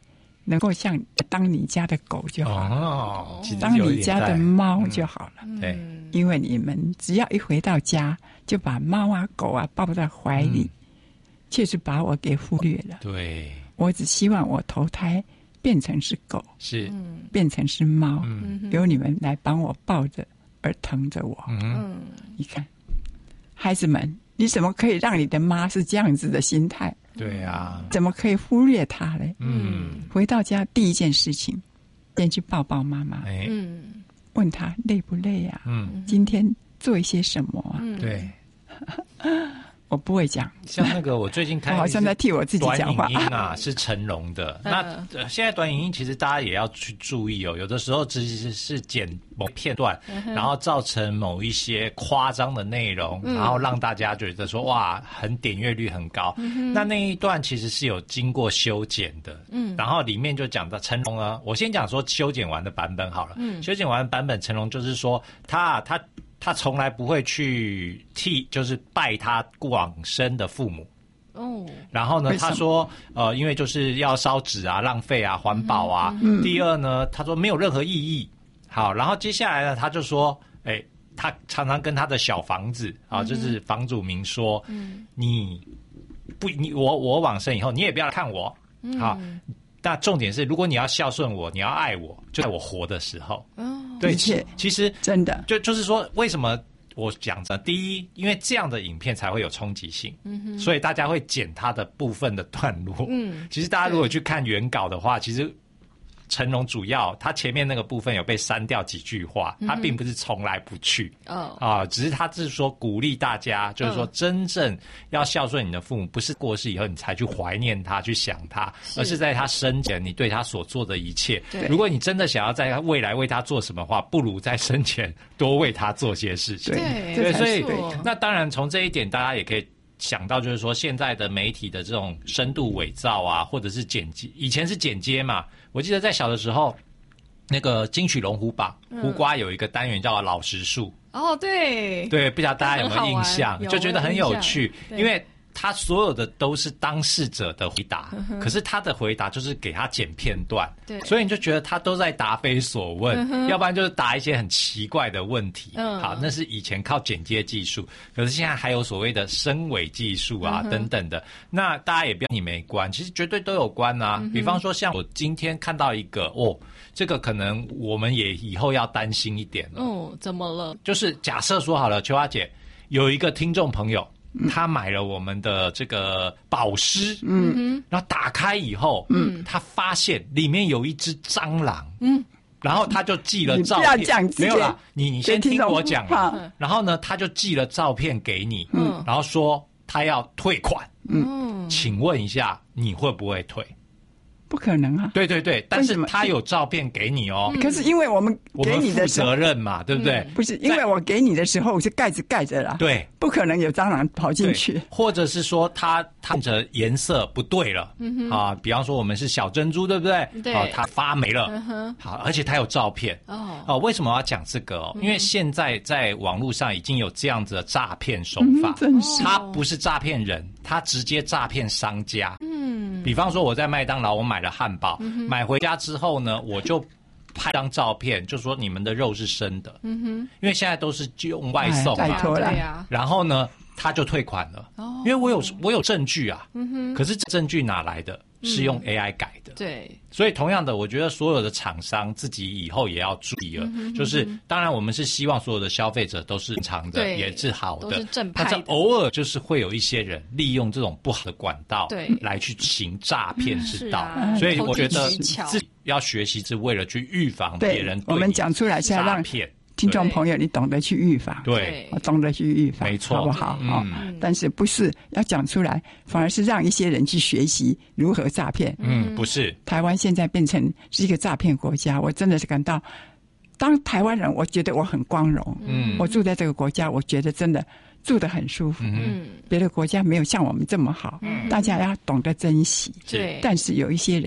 能够像当你家的狗就好了， 哦， 当你家的猫就好了。 嗯、对， 因为你们只要一回到家，就把猫啊狗啊抱在怀里，确实、嗯、把我给忽略了。 对， 我只希望我投胎变成是狗， 是变成是猫，嗯、由你们来帮我抱着而疼着我。嗯，你看，孩子们，你怎么可以让你的妈是这样子的心态？ 对啊， 怎么可以忽略她呢？嗯，回到家第一件事情，先去抱抱妈妈，嗯，问她累不累啊？嗯，今天做一些什么啊？ 嗯、对。 我不会讲， 像那个我最近看， 我好像在替我自己讲话。 短影音啊，是成龙的。那、呃、现在短影音其实大家也要去注意哦，有的时候其实是剪某片段，嗯、然后造成某一些夸张的内容，嗯、然后让大家觉得说哇，很点阅率很高。嗯、那那一段其实是有经过修剪的，嗯，然后里面就讲到成龙呢，我先讲说修剪完的版本好了。嗯，修剪完的版本，成龙就是说他他。他从来不会去替，就是拜他往生的父母。哦。然后呢，他说，呃，因为就是要烧纸啊、浪费啊、环保啊。嗯。第二呢，他说没有任何意义。好，然后接下来呢，他就说，哎、欸，他常常跟他的小房子啊，就是房主明说，嗯，你不，你我我往生以后，你也不要来看我。嗯。好。那重点是，如果你要孝顺我，你要爱我，就在我活的时候。哦，对，其实真的就就是说，为什么我讲着？第一，因为这样的影片才会有冲击性，嗯哼，所以大家会剪它的部分的段落。嗯，其实大家如果去看原稿的话，其实成龙主要他前面那个部分有被删掉几句话，他并不是从来不去哦啊，只是他是说鼓励大家，就是说真正要孝顺你的父母，不是过世以后你才去怀念他、去想他，而是在他生前你对他所做的一切。如果你真的想要在未来为他做什么话，不如在生前多为他做些事情。 对， 对，所以那当然从这一点，大家也可以想到，就是说现在的媒体的这种深度伪造啊，或者是剪接，以前是剪接嘛。我记得在小的时候，那个金曲龙虎榜，胡瓜有一个单元叫老实树。 哦，对， 对，不知道大家有没有印象，就觉得很有趣，因为他所有的都是当事者的回答，可是他的回答就是给他剪片段，对，所以你就觉得他都在答非所问，要不然就是答一些很奇怪的问题。嗯，好，那是以前靠剪接技术，可是现在还有所谓的声伪技术啊、嗯、等等的，那大家也不要你没关，其实绝对都有关啊。嗯、比方说，像我今天看到一个哦，这个可能我们也以后要担心一点了。 哦，怎么了？ 就是假设说好了，秋花姐有一个听众朋友。他买了我们的这个保湿，嗯，然后打开以后，嗯，他发现里面有一只蟑螂，嗯，然后他就寄了照片， 你不要讲， 没有啦，你你先听我讲啊，然后呢，他就寄了照片给你，嗯，然后说他要退款，嗯，请问一下你会不会退？ 不可能啊！ 对对对，但是他有照片给你哦。 可是因为我们给你的负责任嘛，对不对？嗯、 不是，因为我给你的时候是盖子盖着啦， 对， 不可能有蟑螂跑进去。 或者是说它它的颜色不对了，嗯、啊，比方说我们是小珍珠，对不对？ 对， 啊，它发霉了，嗯、好，而且它有照片哦。哦，为什么我要讲这个哦？因为现在在网络上已经有这样子的诈骗手法， 嗯、真是， 他不是诈骗人，他直接诈骗商家。嗯，比方说我在麦当劳我买了汉堡。嗯买回家之后呢，我就拍张照片，就说你们的肉是生的。嗯哼，因为现在都是用外送嘛， 对呀。 然后呢，他就退款了。哦，因为我有我有证据啊。嗯哼，可是证据哪来的？是用 A I 改的。 对， 所以同样的，我觉得所有的厂商自己以后也要注意了。嗯、就是当然，我们是希望所有的消费者都是正常的，也是好的， 都是正派的。 但是偶尔就是会有一些人利用这种不好的管道，对，来去行诈骗之道。啊、所以我觉得自己要学习，是为了去预防别人对我们讲出来是要让骗。 听众朋友，你懂得去预防， 对， 我懂得去预防， 没错， 好不好？ 嗯、 哦，但是不是要讲出来，反而是让一些人去学习如何诈骗。 嗯，不是。 台湾现在变成是一个诈骗国家，我真的是感到，当台湾人，我觉得我很光荣。嗯，我住在这个国家，我觉得真的住得很舒服。嗯，别的国家没有像我们这么好，嗯、大家要懂得珍惜。 对， 但是有一些人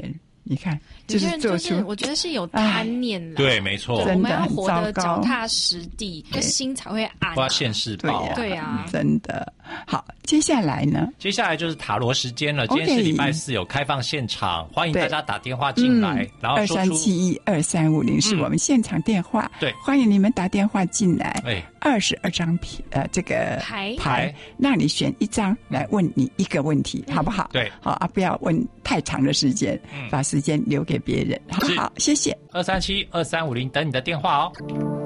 你看，就是做出， 我觉得是有贪念啦。 对，没错， 我们要活得脚踏实地，这心才会安。 不要现世报， 对啊， 真的。好，接下来呢？ 接下来就是塔罗时间了。今天是礼拜四，有开放现场，欢迎大家打电话进来，然后二三七一二三五零是我们现场电话。 对， 欢迎你们打电话进来。 哎， 二十二张牌，呃，这个牌牌，让你选一张来问你一个问题，好不好？ 对， 好啊，不要问太长的时间，把时间留给别人。好，谢谢。 二三七二三五零，等你的电话哦。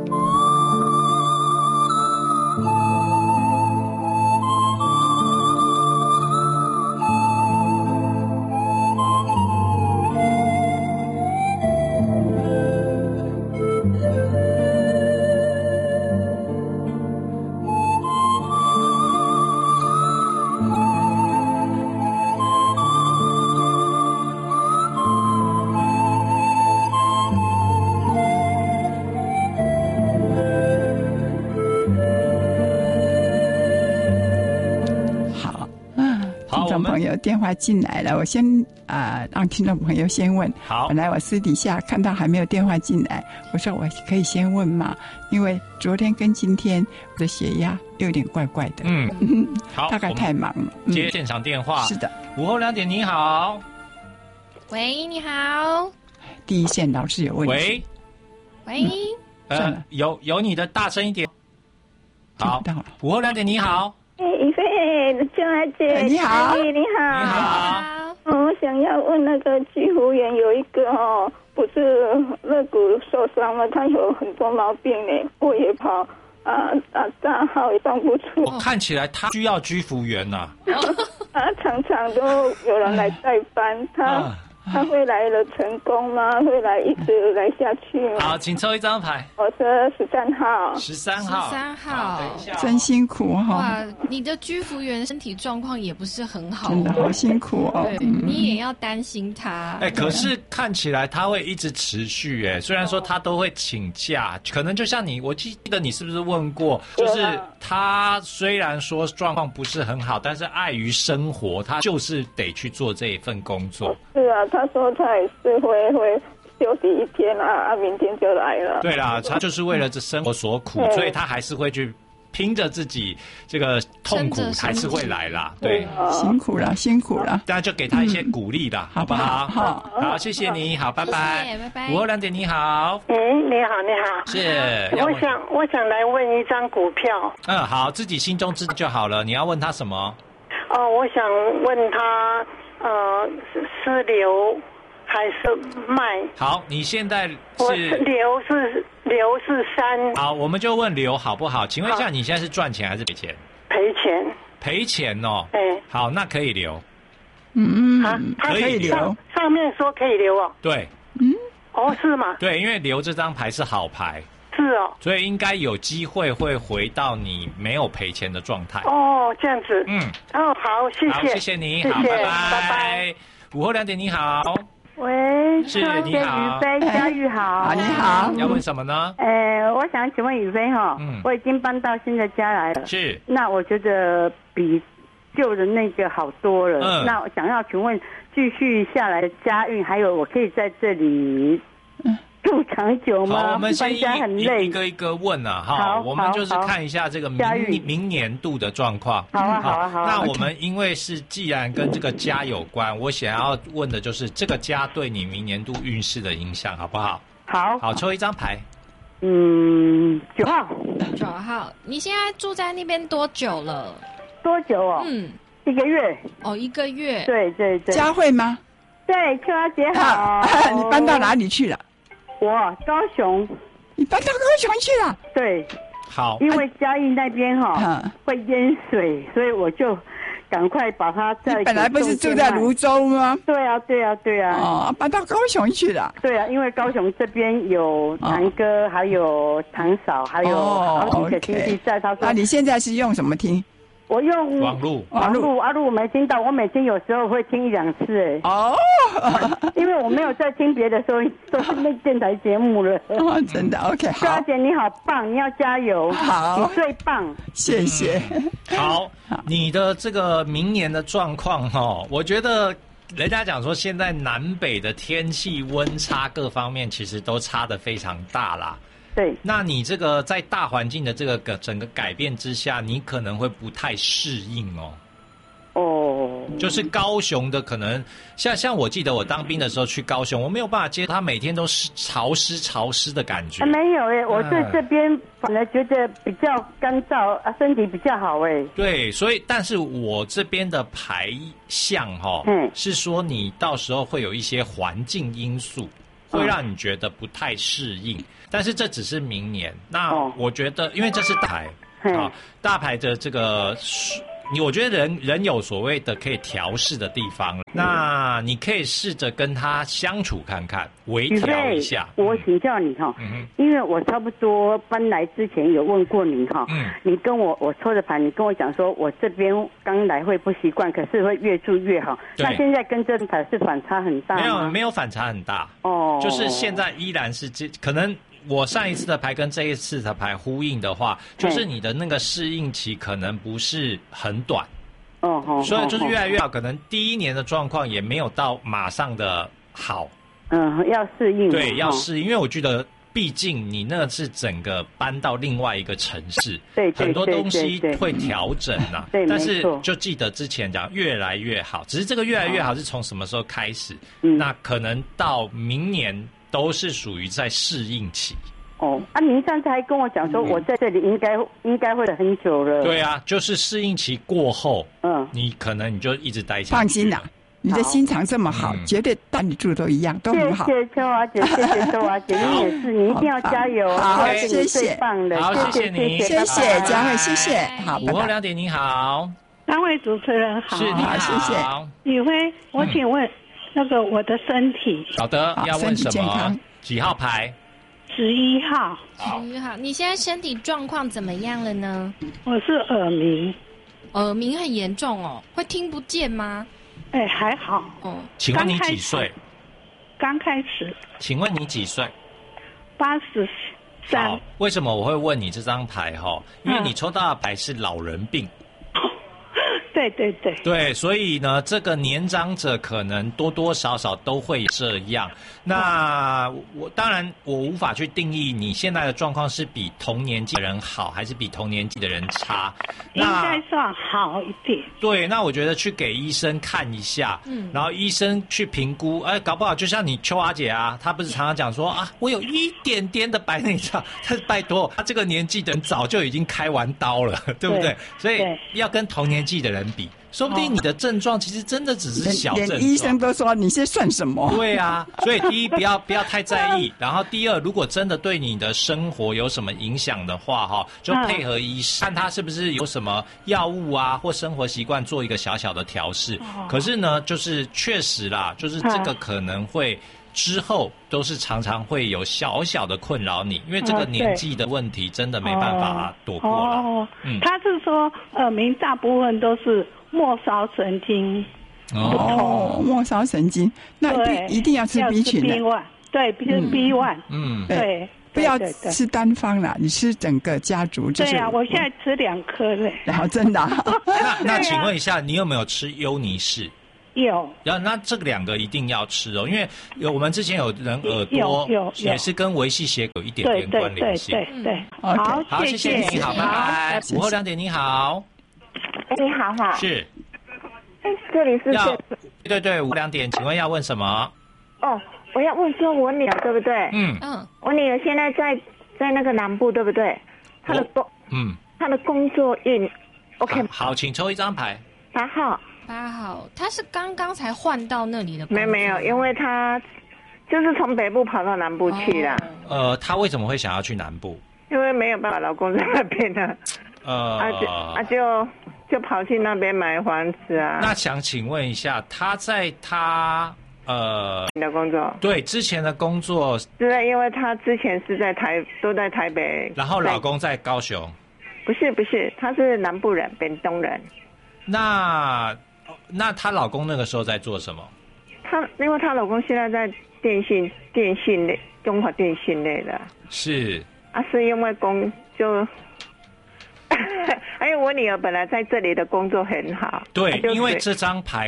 朋友电话进来了，我先啊、呃、让听众朋友先问。 好， 本来我私底下看到还没有电话进来，我说我可以先问嘛，因为昨天跟今天我的血压有点怪怪的。 嗯，好， 大概太忙了。 接现场电话、 嗯。是的， 午后两点，你好。 喂，你好。 第一线老师有问题。 喂， 喂， 呃，有有你的大声一点。好，午后两点，你好。 哎，一菲，娟儿姐， 你好， 你好， 你好。 嗯，我想要问那个居服员有一个哦，不是肋骨受伤了，他有很多毛病呢，我也跑啊啊大号也上不出。 我看起来他需要居服员呐、 啊。啊，常常都有人来代班，他。啊他会来了成功吗？会来一直来下去吗？ 好，请抽一张牌。 我是十三号。 十三号。 十三号。 等一下、哦。 真辛苦哈、哦！ 哇，你的居服员身体状况也不是很好、哦， 真的好辛苦哦。 对，嗯、你也要担心他。 哎、欸，可是看起来他会一直持续哎，虽然说他都会请假，可能就像你，我记得你是不是问过，就是他虽然说状况不是很好，但是碍于生活，他就是得去做这一份工作。 是啊，他说他也是会会休息一天啊，啊，明天就来了。 对啦，他就是为了这生活所苦，所以他还是会去拼着自己这个痛苦，还是会来啦。对， 辛苦了，辛苦了。 大家就给他一些鼓励的、嗯，好不好？好，好，谢谢你，好，拜拜， 谢谢拜拜。 午后两点，你好。 哎，你好，你好。 是。 我想，我想来问一张股票。 嗯，好，自己心中知道就好了。你要问他什么？ 哦，我想问他，呃，是留还是卖？ 好，你现在是我是留是留是三。 好，我们就问留好不好？请问一下，你现在是赚钱还是赔钱？ 赔钱。 赔钱哦。 哎。 好，那可以留。 嗯， 啊， 可以留。 上, 上面说可以留哦。 对。 嗯。 哦，是吗？ 对，因为留这张牌是好牌。 是哦， 所以应该有机会会回到你没有赔钱的状态。 哦，这样子。 嗯。 哦，好，谢谢。 好，谢谢你。 谢谢好，拜拜。 拜拜。 午后两点，你好。 喂， 是你好， 宇飞，佳玉好。 好，你好。 要问什么呢？ 呃，我想请问宇飞哈， 嗯， 我已经搬到新的家来了。 是。那我觉得比旧的那个好多了。 嗯。 那我想要请问，继续下来的家运，还有我可以在这里。嗯。住长久吗？ 好，我们先一很累一个一个问啊，哈，我们就是看一下这个明明年度的状况。 好啊，好啊，好啊。 那我们因为是既然跟这个家有关，我想要问的就是这个家对你明年度运势的影响，好不好？ 好， 好，抽一张牌。 嗯，九号， 九号。你现在住在那边多久了？ 多久哦？ 嗯， 一个月。 哦，一个月。 对对对。 佳慧吗？ 对，秋花姐好。 你搬到哪里去了？ 我高雄， 你搬到高雄去了？ 对， 好， 因为嘉义那边哈、哦啊、会淹水，所以我就赶快把它在。 你本来不是住在泸州吗？ 对啊，对啊，对啊。 哦，搬到高雄去了。 对啊，因为高雄这边有堂哥，哦、还有堂嫂，还有好几个亲戚在。他说， 那、啊、你现在是用什么听？ 我用网路， 网路，阿路我没听到，我每天有时候会听一两次，哎， 哦， 因为我没有在听别的收音，都是那电台节目了。 哦，真的 ，OK， 好。 大姐你好棒，你要加油， 好， 你最棒， 谢谢。 嗯、好，你的这个明年的状况哈，我觉得人家讲说现在南北的天气温差各方面其实都差得非常大啦。 对， 那你这个在大环境的这个整个改变之下，你可能会不太适应哦。 哦， 就是高雄的可能像像我记得我当兵的时候去高雄，我没有办法接受它每天都是潮湿潮湿的感觉。 啊、没有哎、欸，我对这边反而觉得比较干燥啊，身体比较好哎、欸。 对，所以但是我这边的排项哈、哦，嗯，是说你到时候会有一些环境因素，会让你觉得不太适应。嗯、但是这只是明年。那我觉得，因为这是大牌啊，大牌的这个。你我觉得人人有所谓的可以调试的地方，那你可以试着跟他相处看看，微调一下。 我请教你哈、嗯，因为我差不多搬来之前有问过你哈、嗯，你跟我我抽的牌，你跟我讲说我这边刚来会不习惯，可是会越住越好。那现在跟这张牌是反差很大吗？ 没有没有反差很大哦，就是现在依然是这可能。我上一次的牌跟这一次的牌呼应的话，就是你的那个适应期可能不是很短，哦哦，所以就是越来越好。可能第一年的状况也没有到马上的好， 嗯，要适应， 对，要适应，因为我觉得，毕竟你那是整个搬到另外一个城市， 对， 很多东西会调整呐、啊， 对， 但是就记得之前讲越来越好，只是这个越来越好是从什么时候开始？ 嗯， 那可能到明年。都是属于在适应期。 哦，啊，您上次还跟我讲说，我在这里应该、嗯、应该会很久了。 对啊，就是适应期过后，嗯，你可能你就一直待下去。 放心啦，你的心肠这么好，嗯、绝对带你住都一样，都很好。 谢谢秋华姐，谢谢秋华姐，你也是，你一定要加油。 好，谢谢， 最棒的， 好，谢谢你， 谢谢佳慧，谢谢。好， 午后两点你好， 三位主持人好， 是你好， 谢谢。 宇辉，我请问、嗯、那个我的身体， 好的，要问什么？几号牌？ 十一号。 十一号，你现在身体状况怎么样了呢？ 我是耳鸣， 耳鸣很严重哦，会听不见吗？ 哎，还好。 哦， 请问你几岁？ 刚开始。 请问你几岁？ 八十三。 为什么我会问你这张牌？哈，因为你抽到的牌是老人病。 对对对对，所以呢，这个年长者可能多多少少都会这样。那我当然我无法去定义你现在的状况是比同年纪的人好，还是比同年纪的人差。 应该算好一点。 对，那我觉得去给医生看一下，嗯，然后医生去评估，哎，搞不好就像你秋华姐啊，她不是常常讲说啊，我有一点点的白内障，她拜托，她这个年纪的人早就已经开完刀了，对不对？对，所以要跟同年纪的人比，说不定你的症状其实真的只是小症状。 连医生都说你是算什么？ 对啊，所以第一不要不要太在意，然后第二，如果真的对你的生活有什么影响的话，哈，就配合医生，看他是不是有什么药物啊或生活习惯做一个小小的调试。可是呢，就是确实啦，就是这个可能会。之后都是常常会有小小的困扰你，因为这个年纪的问题真的没办法躲过了。 哦，嗯，他是说耳鸣大部分都是末梢神经哦，末梢神经，那一一定要吃 B 群的， 对，必须 B 一， 嗯， 对， 不要吃单方啦，你吃整个家族。 对啊，我现在吃两颗嘞。 然后真的， 那那请问一下，你有没有吃优尼氏？ 有， 然后那这两个一定要吃哦，因为有我们之前有人耳朵也是跟维系血有一点点关联性。 对对对对， 好，好，谢谢你，好，拜拜。午后两点，你好。 你好好。 是。 哎，这里是。 要对对，午后两点，请问要问什么？ 哦，我要问说我女儿对不对？ 嗯嗯。 我女儿现在在在那个南部对不对？她的工嗯，她的工作运 OK。 好，请抽一张牌。 八号。 八号，他是刚刚才换到那里的工作。 没没有，因为他就是从北部跑到南部去了。 呃，他为什么会想要去南部？ 因为没有办法，老公在那边呢。 呃， 啊就啊就就跑去那边买房子啊。 那想请问一下，他在他呃你的工作？ 对，之前的工作是因为他之前是在台都在台北， 然后老公在高雄。 不是不是，他是南部人，北东人。 那。那她老公那个时候在做什么？ 她因为她老公现在在电信电信类中华电信类的。 是啊，是因为工就，还有我女儿本来在这里的工作很好。 对，因为这张牌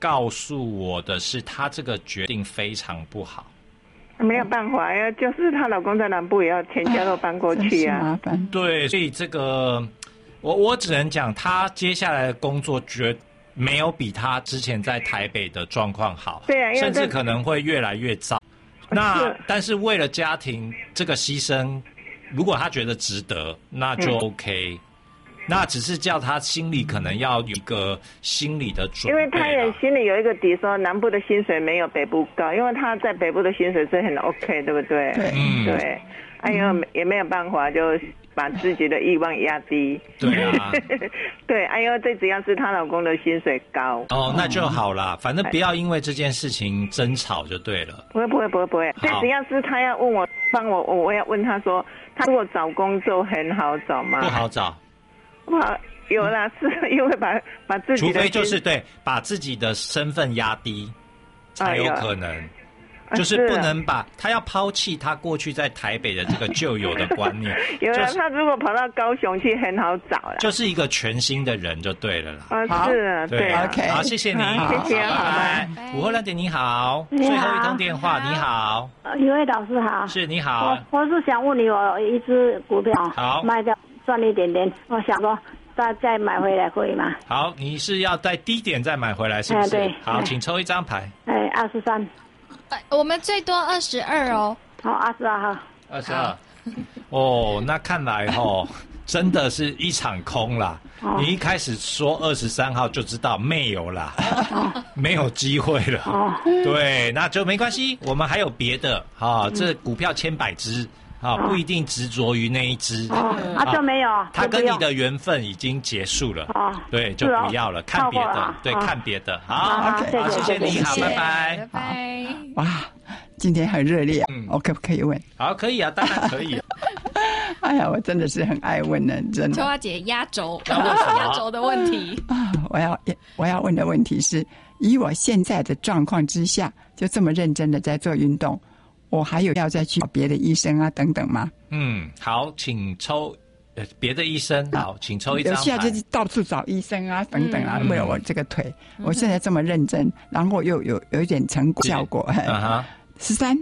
告诉我的是，她这个决定非常不好。 没有办法呀，就是她老公在南部，也要全家都搬过去啊。 麻烦。 对，所以这个我我只能讲，她接下来的工作绝没有比她之前在台北的状况好， 对啊， 甚至可能会越来越糟。那但是为了家庭这个牺牲，如果她觉得值得，那就 OK。嗯，那只是叫他心里可能要有一个心理的准备， 因为他也心里有一个底，说南部的薪水没有北部高，因为他在北部的薪水是很 OK， 对不对？ 对， 嗯， 对，哎呦，也没有办法，就把自己的欲望压低。 对啊， 对，哎呦，最主要是她老公的薪水高。 哦，那就好啦，反正不要因为这件事情争吵就对了。 不会，不会，不会，不会。最主要是他要问我，帮我，我要问他说，他如果找工作很好找吗？ 不好找。 哇，有啦，是因为把把自己的， 除非就是对，把自己的身份压低，才有可能。哎、就是不能把他要抛弃他过去在台北的这个旧有的观念。 有了、就是，他如果跑到高雄去，很好找了。 就是一个全新的人就对了啦。 啊，是啊，对啊 ，OK， 好，谢谢你， 谢谢，好，拜拜。午后两点，你好，最后一通电话，你好， 一位老师好， 是你好， 我我是想问你，我一只股票好卖掉。赚一点点，我想说再再买回来可以吗？ 好，你是要在低点再买回来是不是？ 对。 好，请抽一张牌。 哎，二十三。 我们最多二十二哦。 好，二十二号。 二十二。哦，那看来哦，真的是一场空啦。哦、你一开始说二十三号就知道没有啦，哦、没有机会了。哦、对，那就没关系，我们还有别的啊、哦，这股票千百只。啊，不一定执着于那一只， 哦、啊就没有， 他跟你的缘分已经结束了，哦、对，就不要了，哦、看别的，对，哦、看别的，好，好，谢谢你，好，拜拜， 拜拜， 哇，今天很热烈，嗯，我可不可以问？ 好，可以啊，当然可以。 哎呀，我真的是很爱问的，真的。 秋花姐压轴，压轴的问题啊，我要我要问的问题是，以我现在的状况之下，就这么认真的在做运动。我还有要再去找别的医生啊等等吗？ 嗯，好，请抽呃别的医生，好，请抽一张牌。 有需要就是到处找医生啊等等啊，嗯、为了我这个腿，嗯、我现在这么认真，然后又有有一点成果效果，啊哈，十三，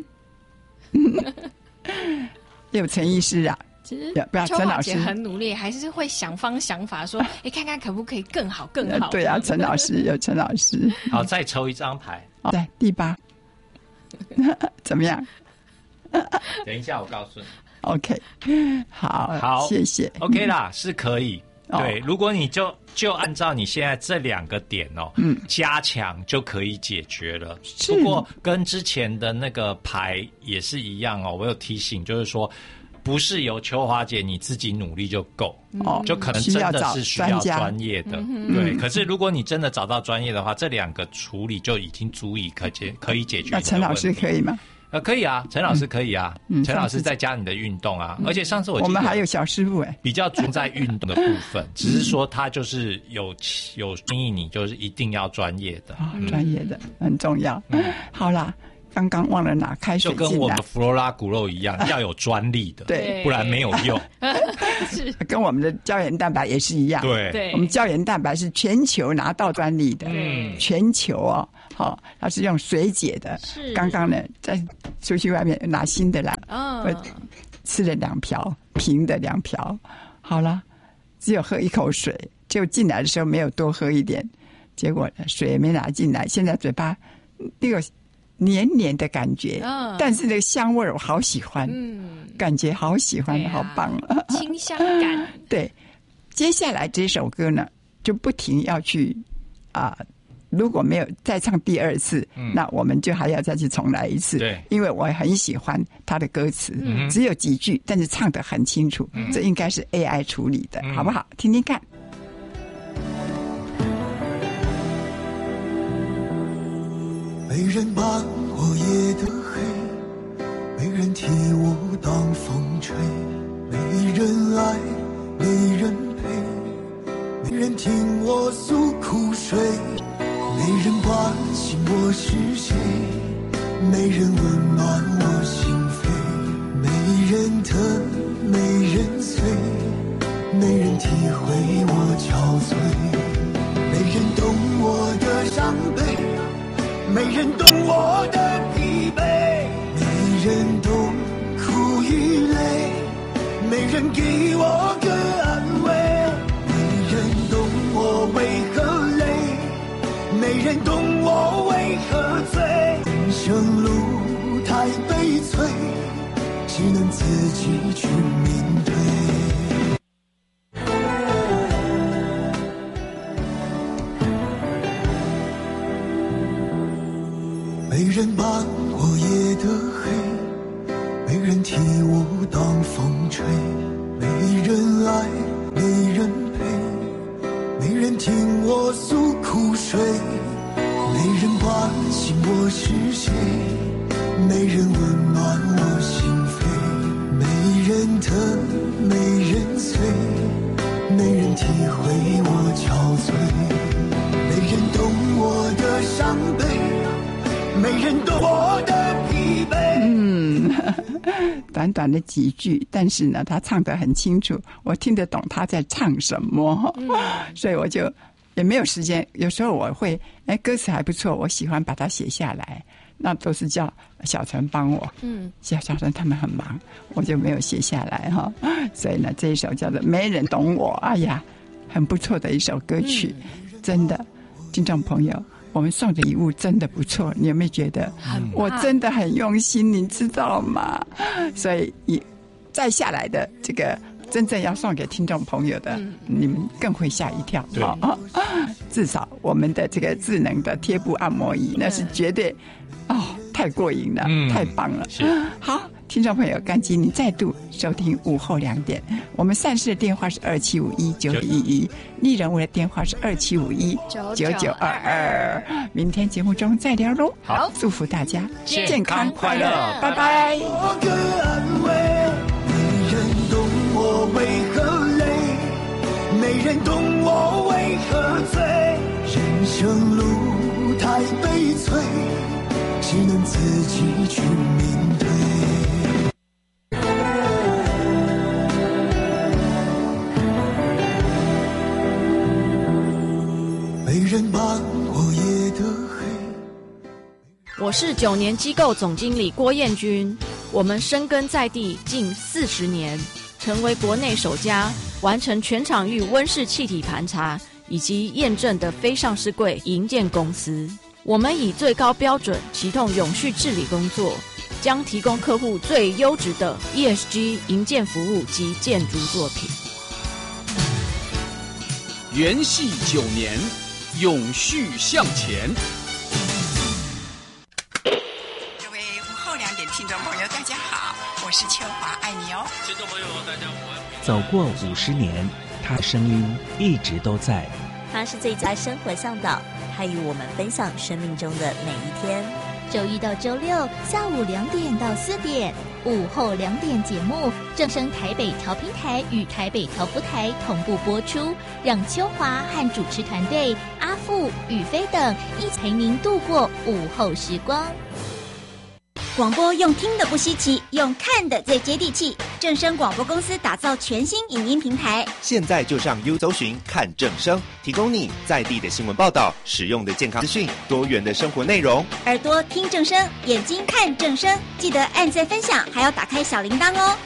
有陈医师啊。 其实秋华姐很努力，还是会想方想法说，哎，看看可不可以更好更好。 对啊，陈老师有陈老师。 好，再抽一张牌。 对，第八，怎么样？ 等一下，我告诉你。 OK， 好， 好， 谢谢。 OK 啦，是可以。对，如果你就就按照你现在这两个点哦，嗯，加强就可以解决了。不过跟之前的那个牌也是一样哦，我有提醒，就是说，不是由秋华姐你自己努力就够，哦，就可能真的是需要专业的。对，可是如果你真的找到专业的话，这两个处理就已经足以可解可以解决。 那陈老师可以吗？ 呃，可以啊，陈老师可以啊，嗯、陈老师在加你的运动啊，嗯、而且上次我我们还有小师傅哎， 比较注重在运动的部分，只是说他就是有有建议你就是一定要专业的， 啊、嗯，专业的很重要。嗯，好啦，刚刚忘了拿开水进来， 就跟我们弗罗拉骨肉一样，要有专利的， 对， 不然没有用。 是跟我们的胶原蛋白也是一样， 对， 我们胶原蛋白是全球拿到专利的， 嗯， 全球哦。好、哦，它是用水解的。 是。 刚刚呢，在出去外面拿新的来， 哦， 我吃了两瓢平的两瓢，好了，只有喝一口水，就进来的时候没有多喝一点，结果水也没拿进来，现在嘴巴那个黏黏的感觉，哦、但是那个香味我好喜欢，嗯，感觉好喜欢，啊、好棒啊， 清香感。 对，接下来这首歌呢，就不停要去啊。呃如果没有再唱第二次，嗯、那我们就还要再去重来一次。 对， 因为我很喜欢他的歌词， 嗯、 只有几句，但是唱得很清楚。嗯、这应该是 A I 处理的，嗯、好不好？听听看。 没人伴我夜的黑，没人替我挡风吹，没人爱，没人陪，没人听我诉苦水。没人关心我是谁，没人温暖我心扉，没人疼，没人催，没人体会我憔悴，没人懂我的伤悲。 人懂我的疲惫，没人懂苦与累，没人给我个安慰，没人懂我为何累，没人懂我为何醉。人生路太悲催，只能自己去面对。没人伴我夜的黑，没人替我挡风吹，没人爱，没人陪，没人听我诉苦水，没人关心我是谁，没人温暖我心扉，没人疼，没人催，没人体会我憔悴，没人懂我的伤悲，没人懂我的疲惫。 嗯，短短的几句，但是呢，他唱得很清楚，我听得懂他在唱什么，嗯、所以我就也没有时间。有时候我会，哎，歌词还不错，我喜欢把它写下来。那都是叫小陈帮我，嗯，小小陈他们很忙，我就没有写下来哈。所以呢，这一首叫做《没人懂我》，哎呀，很不错的一首歌曲，嗯、真的，听众朋友。我们送的礼物真的不错，你有没有觉得？我真的很用心，你知道吗？所以，再下来的这个真正要送给听众朋友的，嗯、你们更会吓一跳。对、哦，至少我们的这个智能的贴布按摩仪，那是绝对哦，太过瘾了，嗯、太棒了。是好。听众朋友，感激您再度收听午后两点。我们善事的电话是二七五一九一一，逆人物的电话是二七五一九九二二。明天节目中再聊喽。好，祝福大家健康快乐，拜拜。 我个安慰，没人懂我为何累，没人懂我为何醉。人生路太悲催，只能自己去面对。没人伴我夜的黑。 我是九年机构总经理郭彦君，我们深耕在地近四十年，成为国内首家完成全场域温室气体盘查以及验证的非上市柜营建公司。我们以最高标准启动永续治理工作，将提供客户最优质的 E S G 营建服务及建筑作品。 元系九年，永续向前。 各位午后两点听众朋友，大家好，我是秋华，爱你哦。 听众朋友大家午安。 走过五十年，他的声音一直都在。 他是最佳生活向导，他与我们分享生命中的每一天。 周一到周六下午两点到四点，午后两点节目正声台北调频台与台北调福台同步播出，让秋华和主持团队阿富、宇飞等一起陪您度过午后时光。 广播用听的不稀奇，用看的最接地气。正声广播公司打造全新影音平台， 现在就上 U 搜寻看正声，提供你在地的新闻报道、实用的健康资讯、多元的生活内容。 耳朵听正声，眼睛看正声，记得按赞分享，还要打开小铃铛哦。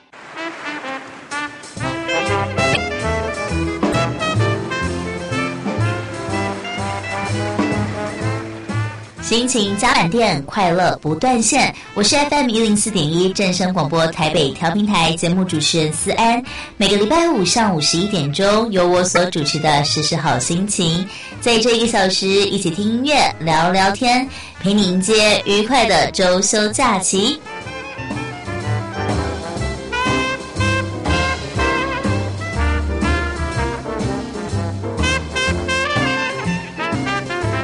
心情加满电，快乐不断线。我是 F M 一零四点一正声广播台北调频台节目主持人思安。每个礼拜五上午十一点钟，由我所主持的时时好心情，在这一个小时一起听音乐、聊聊天，陪你迎接愉快的周休假期。